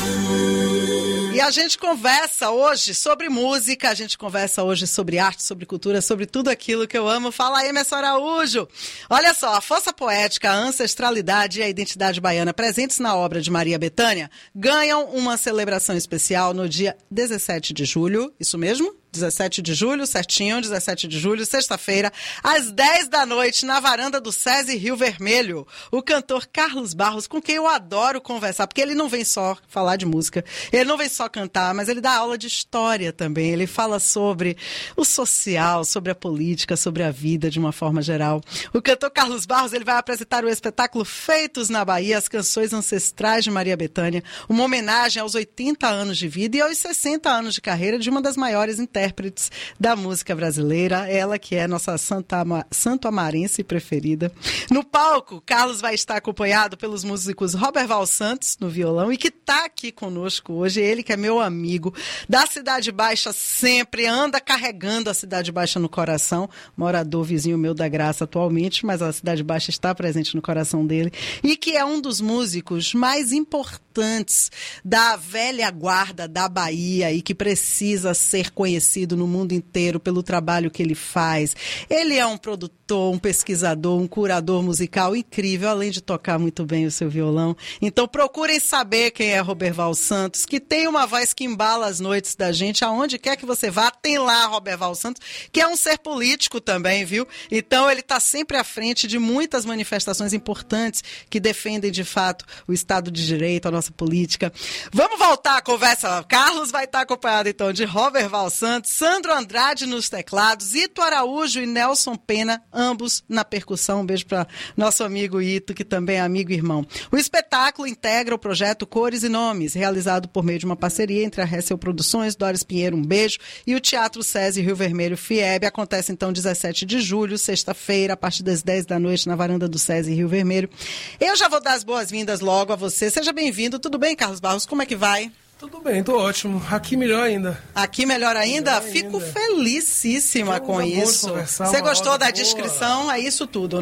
E a gente conversa hoje sobre música, a gente conversa hoje sobre arte, sobre cultura, sobre tudo aquilo que eu amo. Fala aí, Emerson Araújo! Olha só, a força poética, a ancestralidade e a identidade baiana presentes na obra de Maria Bethânia ganham uma celebração especial no dia 17 de julho, isso mesmo? 17 de julho, certinho, 17 de julho, sexta-feira, às 10 da noite, na varanda do SESI Rio Vermelho. O cantor Carlos Barros, com quem eu adoro conversar, porque ele não vem só falar de música, ele não vem só cantar, mas ele dá aula de história também. Ele fala sobre o social, sobre a política, sobre a vida de uma forma geral. O cantor Carlos Barros, ele vai apresentar o espetáculo Feitos na Bahia, as canções ancestrais de Maria Bethânia, uma homenagem aos 80 anos de vida e aos 60 anos de carreira de uma das maiores intérpretes da música brasileira, ela que é nossa santo-amarense preferida. No palco, Carlos vai estar acompanhado pelos músicos Robert Val Santos, no violão, e que está aqui conosco hoje, ele que é meu amigo, da Cidade Baixa sempre, anda carregando a Cidade Baixa no coração, morador vizinho meu da Graça atualmente, mas a Cidade Baixa está presente no coração dele, e que é um dos músicos mais importantes da velha guarda da Bahia e que precisa ser conhecido no mundo inteiro pelo trabalho que ele faz. Ele é um produtor, um pesquisador, um curador musical incrível, além de tocar muito bem o seu violão. Então procurem saber quem é Roberval Santos, que tem uma voz que embala as noites da gente, aonde quer que você vá, tem lá Roberval Santos, que é um ser político também, viu? Então ele está sempre à frente de muitas manifestações importantes que defendem de fato o Estado de Direito, a nossa política. Vamos voltar à conversa. Carlos vai estar acompanhado então de Roberval Santos, Sandro Andrade nos teclados, Ito Araújo e Nelson Pena, ambos na percussão. Um beijo para nosso amigo Ito, que também é amigo e irmão. O espetáculo integra o projeto Cores e Nomes, realizado por meio de uma parceria entre a Hessel Produções, Doris Pinheiro, um beijo, e o Teatro SESI Rio Vermelho FIEB. Acontece então 17 de julho, sexta-feira, a partir das 10 da noite, na varanda do SESI Rio Vermelho. Eu já vou dar as boas-vindas logo a você. Seja bem-vindo. Tudo bem, Carlos Barros? Como é que vai? Tudo bem, tô ótimo. Aqui melhor ainda. Aqui melhor ainda? Fico felicíssima com isso. Você gostou da descrição? É isso tudo, né?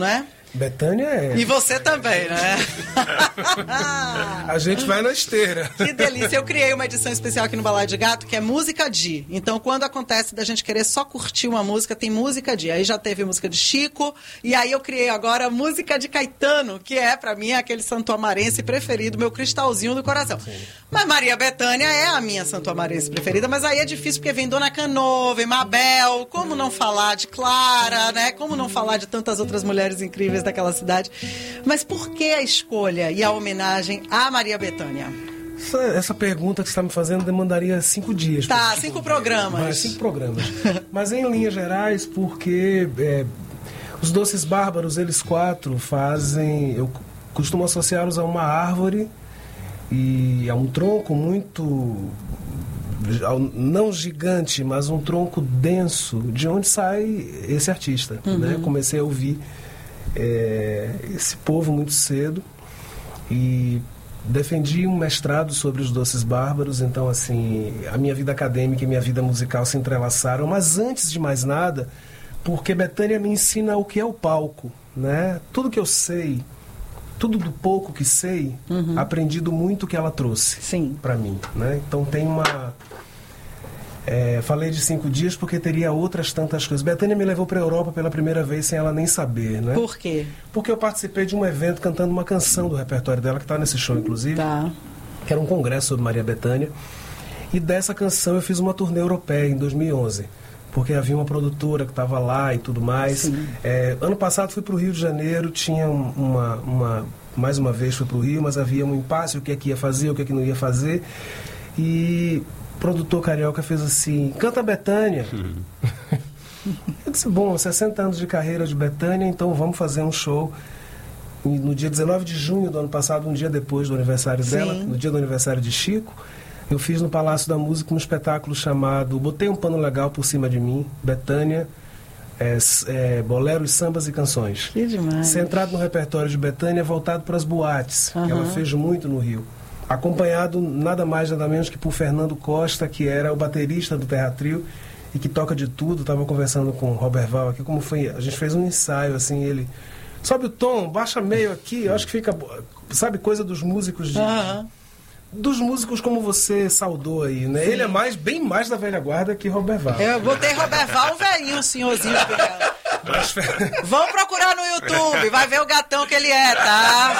Bethânia é. E você também, né? A gente vai na esteira. Que delícia. Eu criei uma edição especial aqui no Balaio de Gato, que é música de. Então, quando acontece da gente querer só curtir uma música, tem música de. Aí já teve música de Chico, e aí eu criei agora a música de Caetano, que é, pra mim, aquele santo-amarense preferido, meu cristalzinho do coração. Sim. Mas Maria Bethânia é a minha santo-amarense preferida, mas aí é difícil, porque vem Dona Canô, vem Mabel, como não falar de Clara, né? Como não falar de tantas outras mulheres incríveis daquela cidade. Mas por que a escolha e a homenagem a Maria Bethânia? Essa pergunta que você está me fazendo demandaria 5 dias. Tá, 5 programas. 5 programas. Mas em linhas gerais, porque os Doces Bárbaros, eles 4 fazem... Eu costumo associá-los a uma árvore e a um tronco muito... não gigante, mas um tronco denso, de onde sai esse artista. Né? Comecei a ouvir esse povo muito cedo e defendi um mestrado sobre os Doces Bárbaros. Então, assim, a minha vida acadêmica e minha vida musical se entrelaçaram, mas antes de mais nada, porque Bethânia me ensina o que é o palco, né? Tudo que eu sei, tudo do pouco que sei, aprendi do muito que ela trouxe para mim, né? Então tem uma... falei de 5 dias porque teria outras tantas coisas. Bethânia me levou para a Europa pela primeira vez sem ela nem saber, né? Por quê? Porque eu participei de um evento cantando uma canção do repertório dela, que está nesse show, inclusive. Tá. Que era um congresso sobre Maria Bethânia. E dessa canção eu fiz uma turnê europeia em 2011. Porque havia uma produtora que estava lá e tudo mais. Ano passado fui para o Rio de Janeiro, tinha mais uma vez fui para o Rio, mas havia um impasse, o que é que ia fazer, o que é que não ia fazer. E... o produtor carioca fez assim: canta Bethânia. Eu disse, bom, 60 anos de carreira de Bethânia, então vamos fazer um show. E no dia 19 de junho do ano passado, um dia depois do aniversário dela, no dia do aniversário de Chico, eu fiz no Palácio da Música um espetáculo chamado Botei um Pano Legal por Cima de Mim, Bethânia, boleros, sambas e canções. Que demais. Centrado no repertório de Bethânia, voltado para as boates, que ela fez muito no Rio. Acompanhado nada mais nada menos que por Fernando Costa, que era o baterista do Terra Trio e que toca de tudo. Estava conversando com o Robert Val aqui, como foi, a gente fez um ensaio assim, ele sobe o tom, baixa meio aqui, eu acho que fica, sabe, coisa dos músicos dos músicos como você saudou aí, né? Sim. Ele é bem mais da velha guarda que Robert Val. Eu botei Robert Val, um velhinho, um senhorzinho. Vão procurar no YouTube, vai ver o gatão que ele é, tá?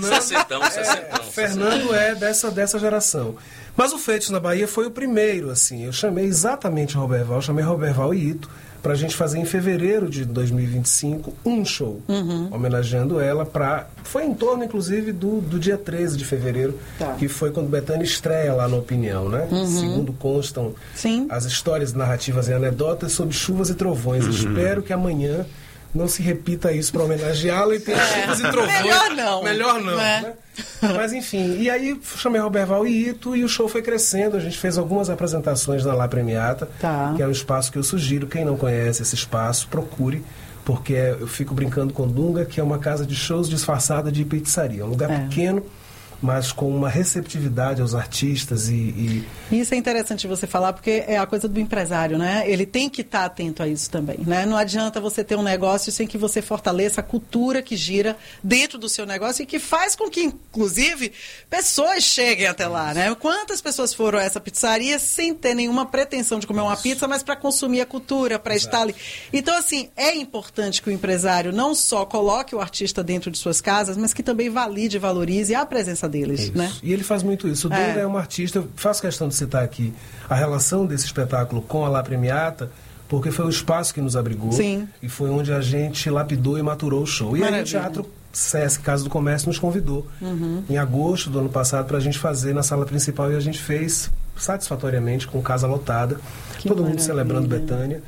Fernando é dessa geração. Mas o Feitos na Bahia foi o primeiro, assim. Eu chamei exatamente Robert Val, chamei Robert Val e Ito pra gente fazer em fevereiro de 2025 um show, homenageando ela foi em torno, inclusive, do dia 13 de fevereiro, que foi quando Bethânia estreia lá na Opinião, né? Segundo constam as histórias, narrativas e anedotas sobre chuvas e trovões. Espero que amanhã não se repita isso para homenageá-la e ter chuvas e trovões. Melhor não. Né? Mas enfim, e aí chamei Robert Val e Ito e o show foi crescendo. A gente fez algumas apresentações na La Premiata, que é um espaço que eu sugiro. Quem não conhece esse espaço, procure, porque eu fico brincando com Dunga, que é uma casa de shows disfarçada de pizzaria. É um lugar pequeno, mas com uma receptividade aos artistas e... Isso é interessante você falar, porque é a coisa do empresário, né? Ele tem que estar atento a isso também, né? Não adianta você ter um negócio sem que você fortaleça a cultura que gira dentro do seu negócio e que faz com que, inclusive, pessoas cheguem até lá, né? Quantas pessoas foram a essa pizzaria sem ter nenhuma pretensão de comer uma pizza, mas para consumir a cultura, para estar ali. Então, assim, é importante que o empresário não só coloque o artista dentro de suas casas, mas que também valide e valorize a presença deles, né? E ele faz muito isso. O Dunga é um artista, eu faço questão de citar aqui a relação desse espetáculo com a La Premiata, porque foi o espaço que nos abrigou e foi onde a gente lapidou e maturou o show. E aí o Teatro Sesc, Casa do Comércio, nos convidou em agosto do ano passado para a gente fazer na sala principal, e a gente fez satisfatoriamente, com casa lotada, todo mundo celebrando Bethânia.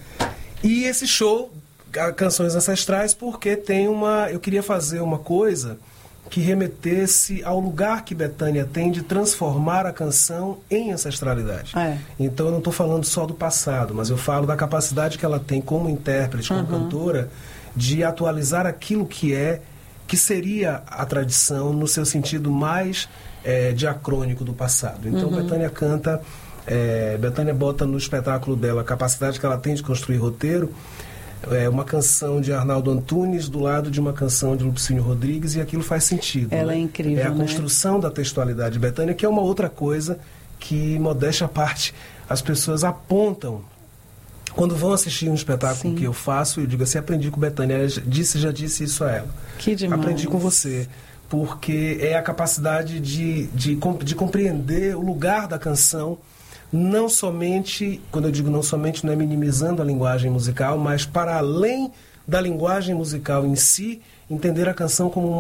E esse show, Canções Ancestrais, porque eu queria fazer uma coisa que remetesse ao lugar que Bethânia tem de transformar a canção em ancestralidade. Então eu não estou falando só do passado, mas eu falo da capacidade que ela tem como intérprete, como cantora, de atualizar aquilo que seria a tradição no seu sentido mais diacrônico do passado. Então Bethânia canta, Bethânia bota no espetáculo dela a capacidade que ela tem de construir roteiro, uma canção de Arnaldo Antunes do lado de uma canção de Lupicínio Rodrigues, e aquilo faz sentido. Ela né? é incrível, É a né? construção da textualidade de Bethânia, que é uma outra coisa que, modéstia à parte, as pessoas apontam quando vão assistir um espetáculo que eu faço. Eu digo assim: aprendi com Bethânia, ela já disse isso a ela. Que demais. Aprendi com você. Porque é a capacidade de compreender o lugar da canção, não somente, quando eu digo não somente, não é minimizando a linguagem musical, mas para além da linguagem musical em si, entender a canção como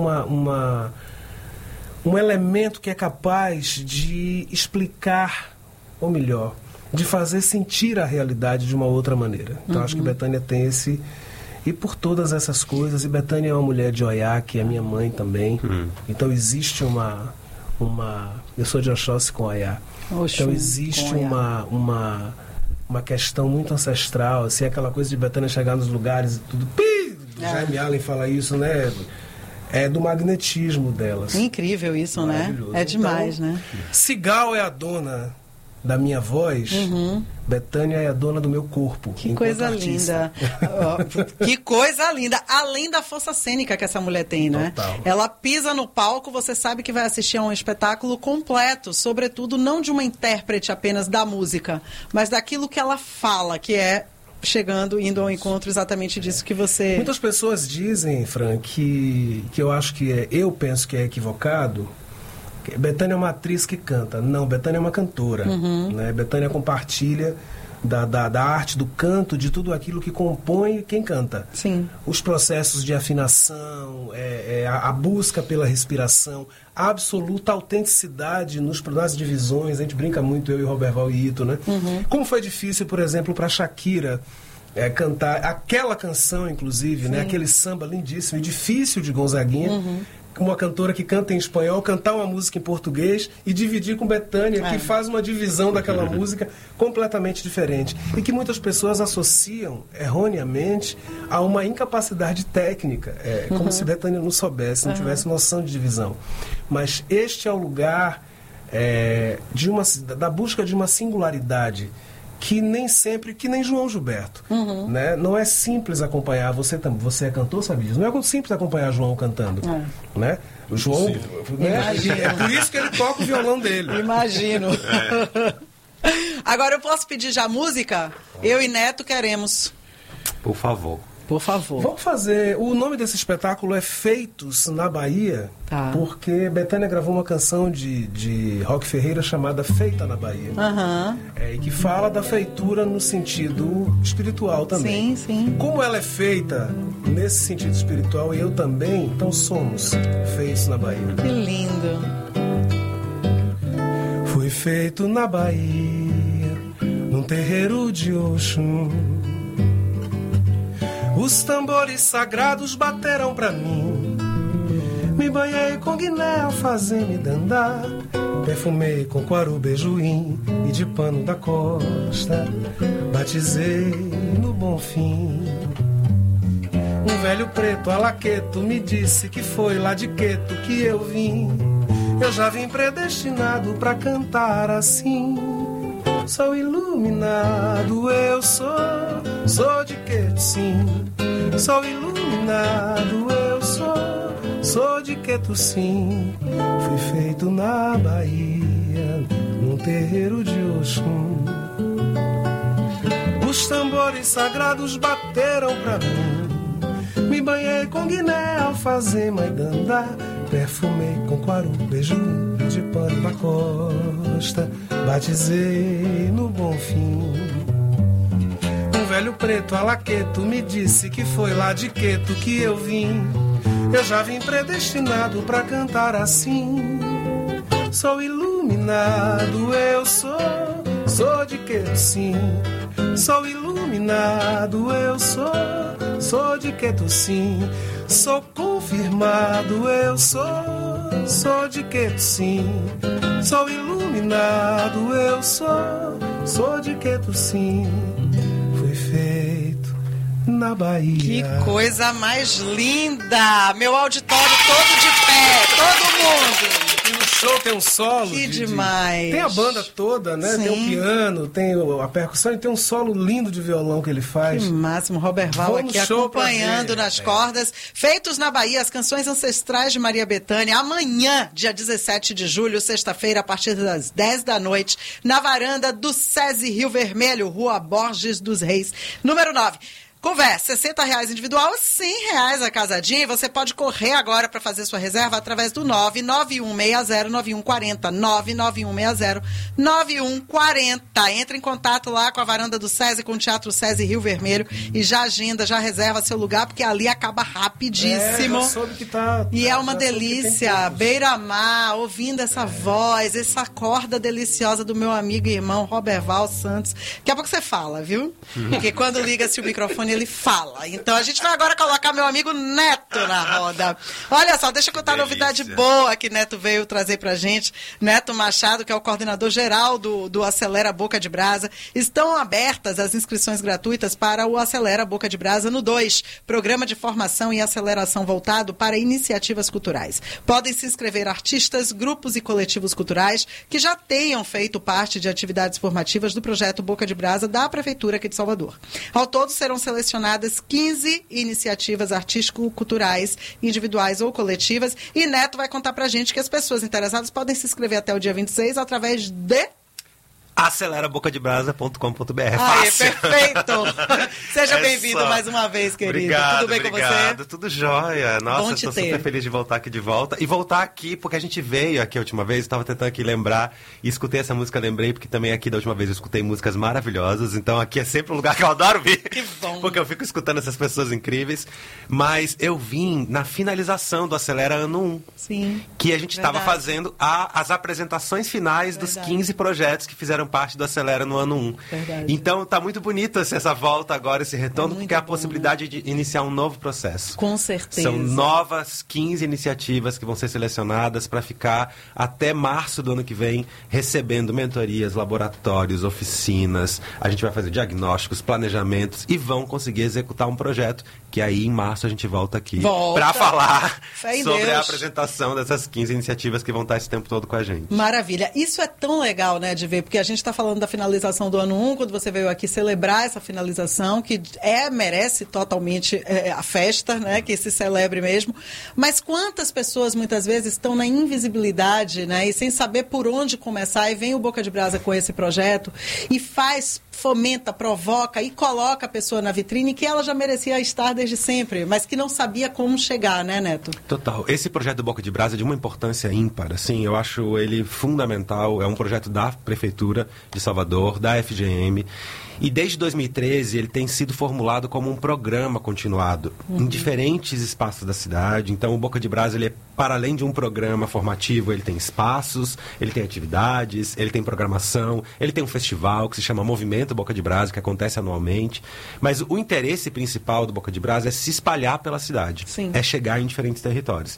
um elemento que é capaz de explicar, ou melhor, de fazer sentir a realidade de uma outra maneira. Então acho que Bethânia tem esse... E por todas essas coisas, e Bethânia é uma mulher de Oiá, que é minha mãe também, então existe uma... Eu sou de Oxóssi com Oiá. Então existe uma questão muito ancestral, assim, aquela coisa de Bethânia chegar nos lugares e tudo. Jaime Allen fala isso, né? É do magnetismo delas. Incrível isso, né? É demais, então, né? Cigal é a dona da minha voz, Bethânia é a dona do meu corpo. Que coisa linda. Que coisa linda. Além da força cênica que essa mulher tem, né? Total. Ela pisa no palco, você sabe que vai assistir a um espetáculo completo, sobretudo não de uma intérprete apenas da música, mas daquilo que ela fala, que é indo ao encontro exatamente disso que você... Muitas pessoas dizem, Fran, que eu acho que eu penso que é equivocado. Bethânia é uma atriz que canta. Não, Bethânia é uma cantora. Né? Bethânia compartilha da arte, do canto, de tudo aquilo que compõe quem canta. Sim. Os processos de afinação, a busca pela respiração, a absoluta autenticidade nas divisões. A gente brinca muito, eu e Roberval e Ito, né? Como foi difícil, por exemplo, para Shakira cantar aquela canção, inclusive, né? Aquele samba lindíssimo e difícil de Gonzaguinha. Uma cantora que canta em espanhol, cantar uma música em português e dividir com Bethânia, que faz uma divisão daquela música completamente diferente. E que muitas pessoas associam, erroneamente, a uma incapacidade técnica. Como se Bethânia não soubesse, não tivesse noção de divisão. Mas este é o lugar da busca de uma singularidade que nem sempre, que nem João Gilberto, né? Não é simples acompanhar, você é cantor, sabe disso? Não é simples acompanhar João cantando, né? O João, né? É por isso que ele toca o violão dele. Imagino. Agora eu posso pedir já música? Eu e Neto queremos. Por favor. Por favor. Vamos fazer... O nome desse espetáculo é Feitos na Bahia, porque Bethânia gravou uma canção de Roque Ferreira chamada Feita na Bahia. E que fala da feitura no sentido espiritual também. Sim, sim. Como ela é feita nesse sentido espiritual, e eu também, então somos feitos na Bahia. Que lindo. Fui feito na Bahia, num terreiro de Oxum. Os tambores sagrados bateram pra mim. Me banhei com guiné, alfazema e dandá. Perfumei com quaru, beijuim e de pano da costa. Batizei no Bonfim. Um velho preto alaqueto me disse que foi lá de Queto que eu vim. Eu já vim predestinado pra cantar assim. Sou iluminado, eu sou de Queto, sim. Sou iluminado, eu sou de Queto, sim. Fui feito na Bahia, num terreiro de Oxum. Os tambores sagrados bateram pra mim. Me banhei com guiné, alfazema e dandá. Perfumei com quaru, beijuim de pano da costa. Batizei no Bonfim. Um velho preto alaqueto me disse que foi lá de Queto que eu vim. Eu já vim predestinado pra cantar assim. Sou iluminado, eu sou de Queto, sim. Sou iluminado, eu sou de Queto, sim. Sou confirmado, eu sou de Queto, sim. Sou iluminado, eu sou de Queto, sim. Fui feito na Bahia. Que coisa mais linda! Meu auditório todo de pé, todo mundo. E no show tem um solo. Que demais. Tem a banda toda, né? Sim. Tem o piano, tem a percussão e tem um solo lindo de violão que ele faz. Que máximo, Robert Val Vamos aqui show acompanhando nas cordas. Feitos na Bahia, as canções ancestrais de Maria Bethânia. Amanhã, dia 17 de julho, sexta-feira, a partir das 10 da noite, na varanda do SESI Rio Vermelho, Rua Borges dos Reis, número 9. Conversa, R$60 individual, R$100 a casadinha. E você pode correr agora para fazer sua reserva através do 99160-9140. 99160-9140. Entra em contato lá com a varanda do SESI, com o Teatro SESI Rio Vermelho e já agenda, já reserva seu lugar, porque ali acaba rapidíssimo. Já soube que tá, e é uma delícia, beira-mar, ouvindo essa voz, essa corda deliciosa do meu amigo e irmão Robert Val Santos. Daqui a pouco você fala, viu? Porque quando liga-se o microfone, ele fala. Então a gente vai agora colocar meu amigo Neto na roda. Olha só, deixa eu contar a novidade boa que Neto veio trazer pra gente. Neto Machado, que é o coordenador geral do Acelera Boca de Brasa. Estão abertas as inscrições gratuitas para o Acelera Boca de Brasa no 2, Programa de Formação e Aceleração voltado para iniciativas culturais. Podem se inscrever artistas, grupos e coletivos culturais que já tenham feito parte de atividades formativas do projeto Boca de Brasa da Prefeitura aqui de Salvador. Ao todo serão selecionadas 15 iniciativas artístico-culturais, individuais ou coletivas, e Neto vai contar pra gente que as pessoas interessadas podem se inscrever até o dia 26 através de acelerabocadebrasa.com.br. Ai, perfeito! Seja bem-vindo mais uma vez, querido. Obrigado, tudo bem com você? Tudo jóia. Nossa, estou super feliz de voltar aqui de volta. E voltar aqui, porque a gente veio aqui a última vez, estava tentando aqui lembrar, e escutei essa música, lembrei, porque também aqui da última vez eu escutei músicas maravilhosas, então aqui é sempre um lugar que eu adoro vir. Que bom! Porque eu fico escutando essas pessoas incríveis. Mas eu vim na finalização do Acelera Ano 1. Sim. Que a gente estava fazendo as apresentações finais dos 15 projetos que fizeram parte do Acelera no ano 1. Verdade. Então tá muito bonito essa volta agora, esse retorno, porque é a possibilidade de iniciar um novo processo. Com certeza. São novas 15 iniciativas que vão ser selecionadas para ficar até março do ano que vem recebendo mentorias, laboratórios, oficinas. A gente vai fazer diagnósticos, planejamentos e vão conseguir executar um projeto que aí em março a gente volta aqui para falar sobre a apresentação dessas 15 iniciativas que vão estar esse tempo todo com a gente. Maravilha. Isso é tão legal, né, de ver, porque a gente está falando da finalização do ano 1, quando você veio aqui celebrar essa finalização, que merece totalmente a festa, né, que se celebre mesmo. Mas quantas pessoas muitas vezes estão na invisibilidade, né, e sem saber por onde começar, e vem o Boca de Brasa com esse projeto e fomenta, provoca e coloca a pessoa na vitrine que ela já merecia estar desde sempre, mas que não sabia como chegar, né, Neto? Total. Esse projeto do Boca de Brasa é de uma importância ímpar, assim, eu acho ele fundamental, é um projeto da Prefeitura de Salvador, da FGM, e desde 2013 ele tem sido formulado como um programa continuado em diferentes espaços da cidade. Então o Boca de Brasa, ele é, para além de um programa formativo, ele tem espaços, ele tem atividades, ele tem programação, ele tem um festival que se chama Movimento Boca de Brasa, que acontece anualmente. Mas o interesse principal do Boca de Brasa é se espalhar pela cidade. Sim. É chegar em diferentes territórios.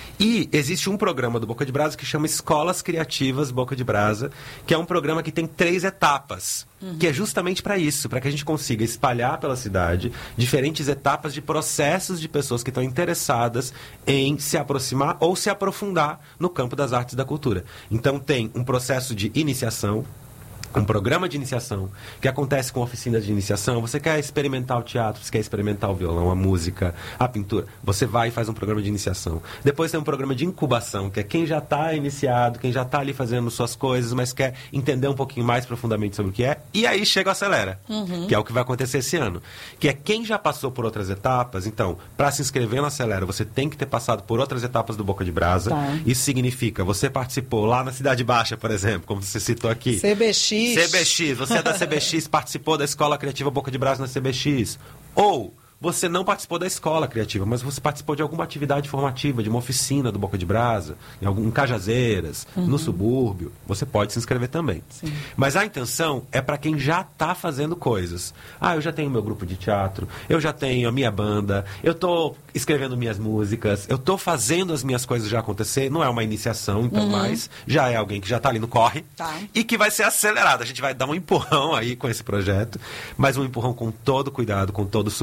E existe um programa do Boca de Brasa que chama Escolas Criativas Boca de Brasa, que é um programa que tem 3 etapas, que é justamente para isso, para que a gente consiga espalhar pela cidade diferentes etapas de processos de pessoas que estão interessadas em se aproximar ou se aprofundar no campo das artes e da cultura. Então tem um processo de iniciação, um programa de iniciação que acontece com oficinas de iniciação. Você quer experimentar o teatro, você quer experimentar o violão, a música, a pintura, você vai e faz um programa de iniciação. Depois tem um programa de incubação, que é quem já está iniciado, quem já está ali fazendo suas coisas, mas quer entender um pouquinho mais profundamente sobre o que é. E aí chega o Acelera, que é o que vai acontecer esse ano, que é quem já passou por outras etapas. Então, para se inscrever no Acelera, você tem que ter passado por outras etapas do Boca de Brasa. Isso significa, você participou lá na Cidade Baixa, por exemplo, como você citou aqui. CBX, você é da CBX, participou da Escola Criativa Boca de Brasa na CBX. Ou você não participou da escola criativa, mas você participou de alguma atividade formativa, de uma oficina do Boca de Brasa, em Cajazeiras, no subúrbio, você pode se inscrever também. Sim. Mas a intenção é para quem já está fazendo coisas. Eu já tenho meu grupo de teatro, eu já tenho a minha banda, eu estou escrevendo minhas músicas, eu estou fazendo as minhas coisas já acontecer. Não é uma iniciação, então, mas já é alguém que já está ali no corre e que vai ser acelerado. A gente vai dar um empurrão aí com esse projeto, mas um empurrão com todo cuidado, com todo suporte,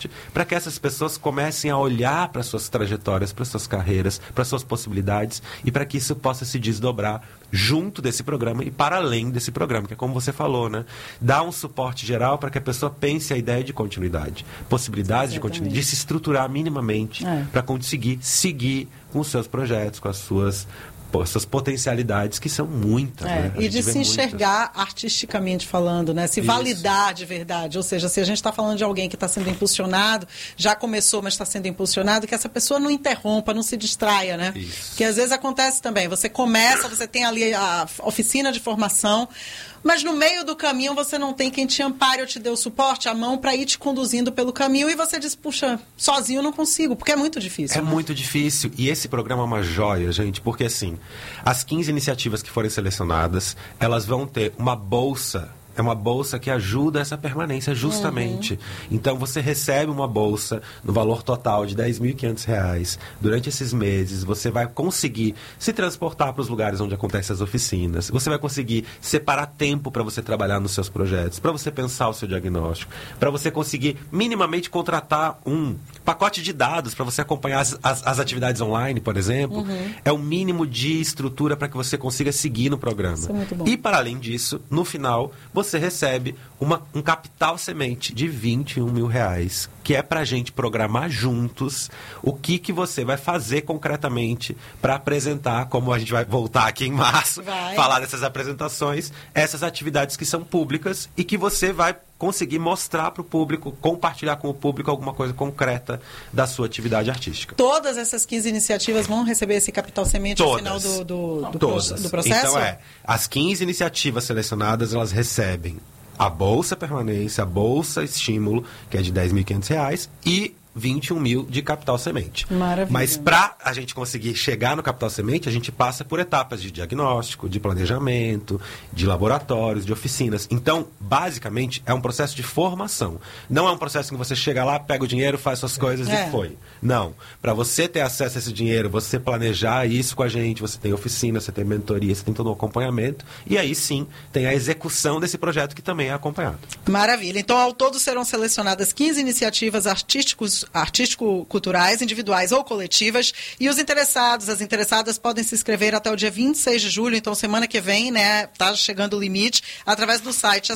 suporte para que essas pessoas comecem a olhar para suas trajetórias, para suas carreiras, para suas possibilidades e para que isso possa se desdobrar junto desse programa e para além desse programa, que é como você falou, né? Dar um suporte geral para que a pessoa pense a ideia de continuidade, possibilidades de continuidade, de se estruturar minimamente para conseguir seguir com os seus projetos, com as suas potencialidades, que são muitas. Né? E de se enxergar artisticamente falando, né? Se validar de verdade. Ou seja, se a gente está falando de alguém que está sendo impulsionado, já começou, mas está sendo impulsionado, que essa pessoa não interrompa, não se distraia, né? Isso. Que às vezes acontece também. Você começa, você tem ali a oficina de formação, mas no meio do caminho você não tem quem te ampare ou te dê o suporte, a mão para ir te conduzindo pelo caminho e você diz, puxa, sozinho eu não consigo, porque é muito difícil. É muito difícil. E esse programa é uma joia, gente, porque assim, as 15 iniciativas que forem selecionadas, elas vão ter uma bolsa. É uma bolsa que ajuda essa permanência, justamente. Então, você recebe uma bolsa no valor total de R$10.500. Durante esses meses, você vai conseguir se transportar para os lugares onde acontecem as oficinas. Você vai conseguir separar tempo para você trabalhar nos seus projetos, para você pensar o seu diagnóstico, para você conseguir minimamente contratar um pacote de dados para você acompanhar as atividades online, por exemplo. É o mínimo de estrutura para que você consiga seguir no programa. Isso é muito bom. E, para além disso, no final, você recebe um capital semente de R$21 mil, que é para a gente programar juntos o que você vai fazer concretamente para apresentar, como a gente vai voltar aqui em março, falar dessas apresentações, essas atividades que são públicas e que você vai conseguir mostrar para o público, compartilhar com o público alguma coisa concreta da sua atividade artística. Todas essas 15 iniciativas vão receber esse capital semente ao final do processo? Então, as 15 iniciativas selecionadas, elas recebem a Bolsa Permanência, a Bolsa Estímulo, que é de R$10.500, e 21 mil de capital semente. Maravilha. Mas para a gente conseguir chegar no capital semente, a gente passa por etapas de diagnóstico, de planejamento, de laboratórios, de oficinas. Então, basicamente, é um processo de formação. Não é um processo que você chega lá, pega o dinheiro, faz suas coisas e foi. Não. Para você ter acesso a esse dinheiro, você planejar isso com a gente, você tem oficina, você tem mentoria, você tem todo um acompanhamento. E aí sim, tem a execução desse projeto que também é acompanhado. Maravilha. Então, ao todo serão selecionadas 15 iniciativas artístico-culturais, individuais ou coletivas, e os interessados, as interessadas podem se inscrever até o dia 26 de julho, então semana que vem, né, tá chegando o limite, através do site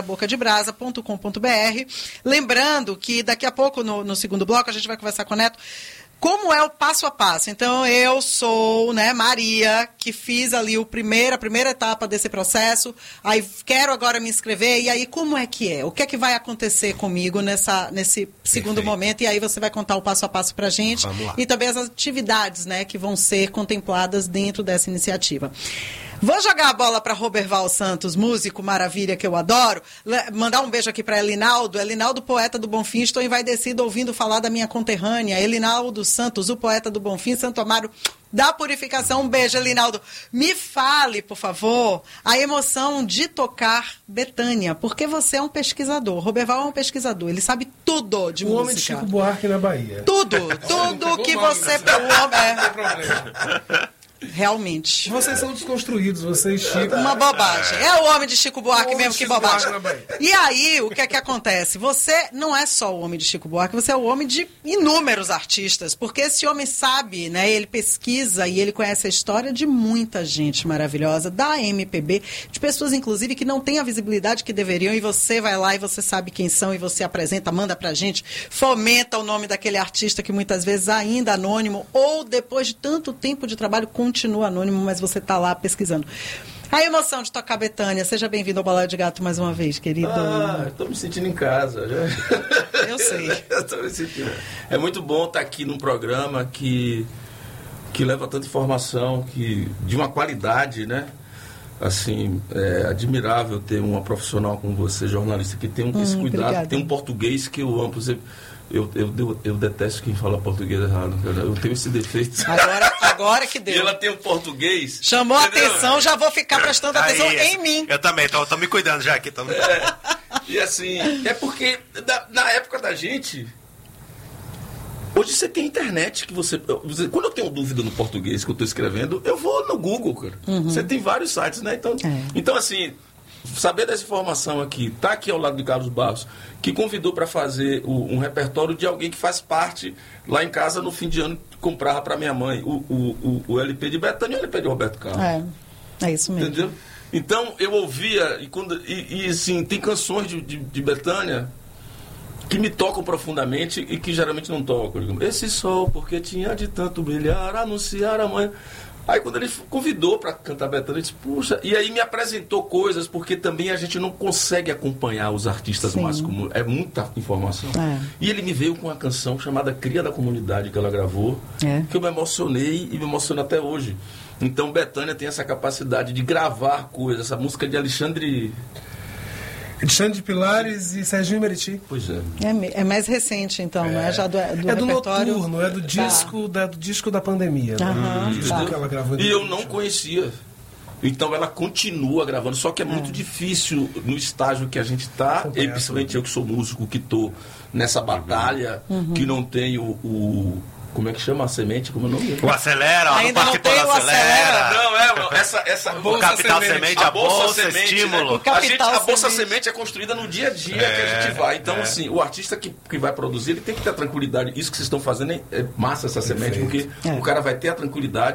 acelerabocadebrasa.com.br. Lembrando que daqui a pouco, no segundo bloco, a gente vai conversar com o Neto, como é o passo a passo. Então, eu sou, né, Maria, que fiz ali a primeira etapa desse processo, aí quero agora me inscrever, e aí como é que é? O que é que vai acontecer comigo nesse segundo momento? E aí você vai contar o passo a passo pra gente. Vamos lá. E também as atividades, né, que vão ser contempladas dentro dessa iniciativa. Vou jogar a bola para Roberval Santos, músico maravilha que eu adoro. Mandar um beijo aqui para Elinaldo. Elinaldo, poeta do Bonfim. Estou envaidecido ouvindo falar da minha conterrânea. Elinaldo Santos, o poeta do Bonfim, Santo Amaro da Purificação. Um beijo, Elinaldo. Me fale, por favor, a emoção de tocar Bethânia, porque você é um pesquisador. Roberval é um pesquisador. Ele sabe tudo de música. O homem de Chico Buarque na Bahia. Tudo que você... Não tem problema. Realmente. Vocês são desconstruídos, vocês, Chico. Uma bobagem. É o homem de Chico Buarque mesmo, que bobagem. E aí, o que é que acontece? Você não é só o homem de Chico Buarque, você é o homem de inúmeros artistas, porque esse homem sabe, né? Ele pesquisa e ele conhece a história de muita gente maravilhosa, da MPB, de pessoas, inclusive, que não têm a visibilidade que deveriam, e você vai lá e você sabe quem são, e você apresenta, manda pra gente, fomenta o nome daquele artista que muitas vezes ainda anônimo, ou depois de tanto tempo de trabalho, continua anônimo, mas você está lá pesquisando. A emoção de tocar Bethânia. Seja bem-vindo ao Balada de Gato mais uma vez, querido. Estou me sentindo em casa. Eu sei. Estou me sentindo. É muito bom estar aqui num programa que leva tanta informação, de uma qualidade, né? Assim, é admirável ter uma profissional como você, jornalista, que tem esse cuidado, obrigada. Tem um português que eu amo. Por exemplo, eu detesto quem fala português errado. Eu tenho esse defeito. Agora que deu. E ela tem um português. Chamou a atenção, já vou ficar prestando atenção em mim. Eu também, tô me cuidando já aqui. E assim, é porque na época da gente... Hoje você tem internet que você... Quando eu tenho dúvida no português que eu estou escrevendo, eu vou no Google, cara. Você tem vários sites, né? Então assim... saber dessa informação aqui, tá aqui ao lado de Carlos Barros, que convidou para fazer um repertório de alguém que faz parte lá em casa no fim de ano, comprava para minha mãe o LP de Bethânia e o LP de Roberto Carlos. É isso mesmo. Entendeu? Então eu ouvia, e assim, tem canções de Bethânia que me tocam profundamente e que geralmente não tocam. Esse sol, porque tinha de tanto brilhar, anunciar a manhã. Aí quando ele convidou para cantar Bethânia, eu disse, puxa, e aí me apresentou coisas, porque também a gente não consegue acompanhar os artistas mais comuns, é muita informação. E ele me veio com uma canção chamada Cria da Comunidade, que ela gravou, que eu me emocionei e me emociono até hoje. Então Bethânia tem essa capacidade de gravar coisas, essa música de Alexandre Pilares e Serginho Meriti. Pois é. É mais recente, então, não é já do repertório... Noturno, é do disco da pandemia. Disco que ela gravou. E eu não conhecia. Então ela continua gravando, só que é muito difícil no estágio que a gente está, e principalmente eu que sou músico, que estou nessa batalha, que não tenho como é que chama a semente? Como é o nome? O Acelera, ainda não tem o Acelera. Não, essa o Capital Semente, a Bolsa Estímulo. Né? A Bolsa Semente é construída no dia a dia que a gente vai. Então, assim, o artista que vai produzir, ele tem que ter a tranquilidade. Isso que vocês estão fazendo é massa, essa semente, porque o cara vai ter a tranquilidade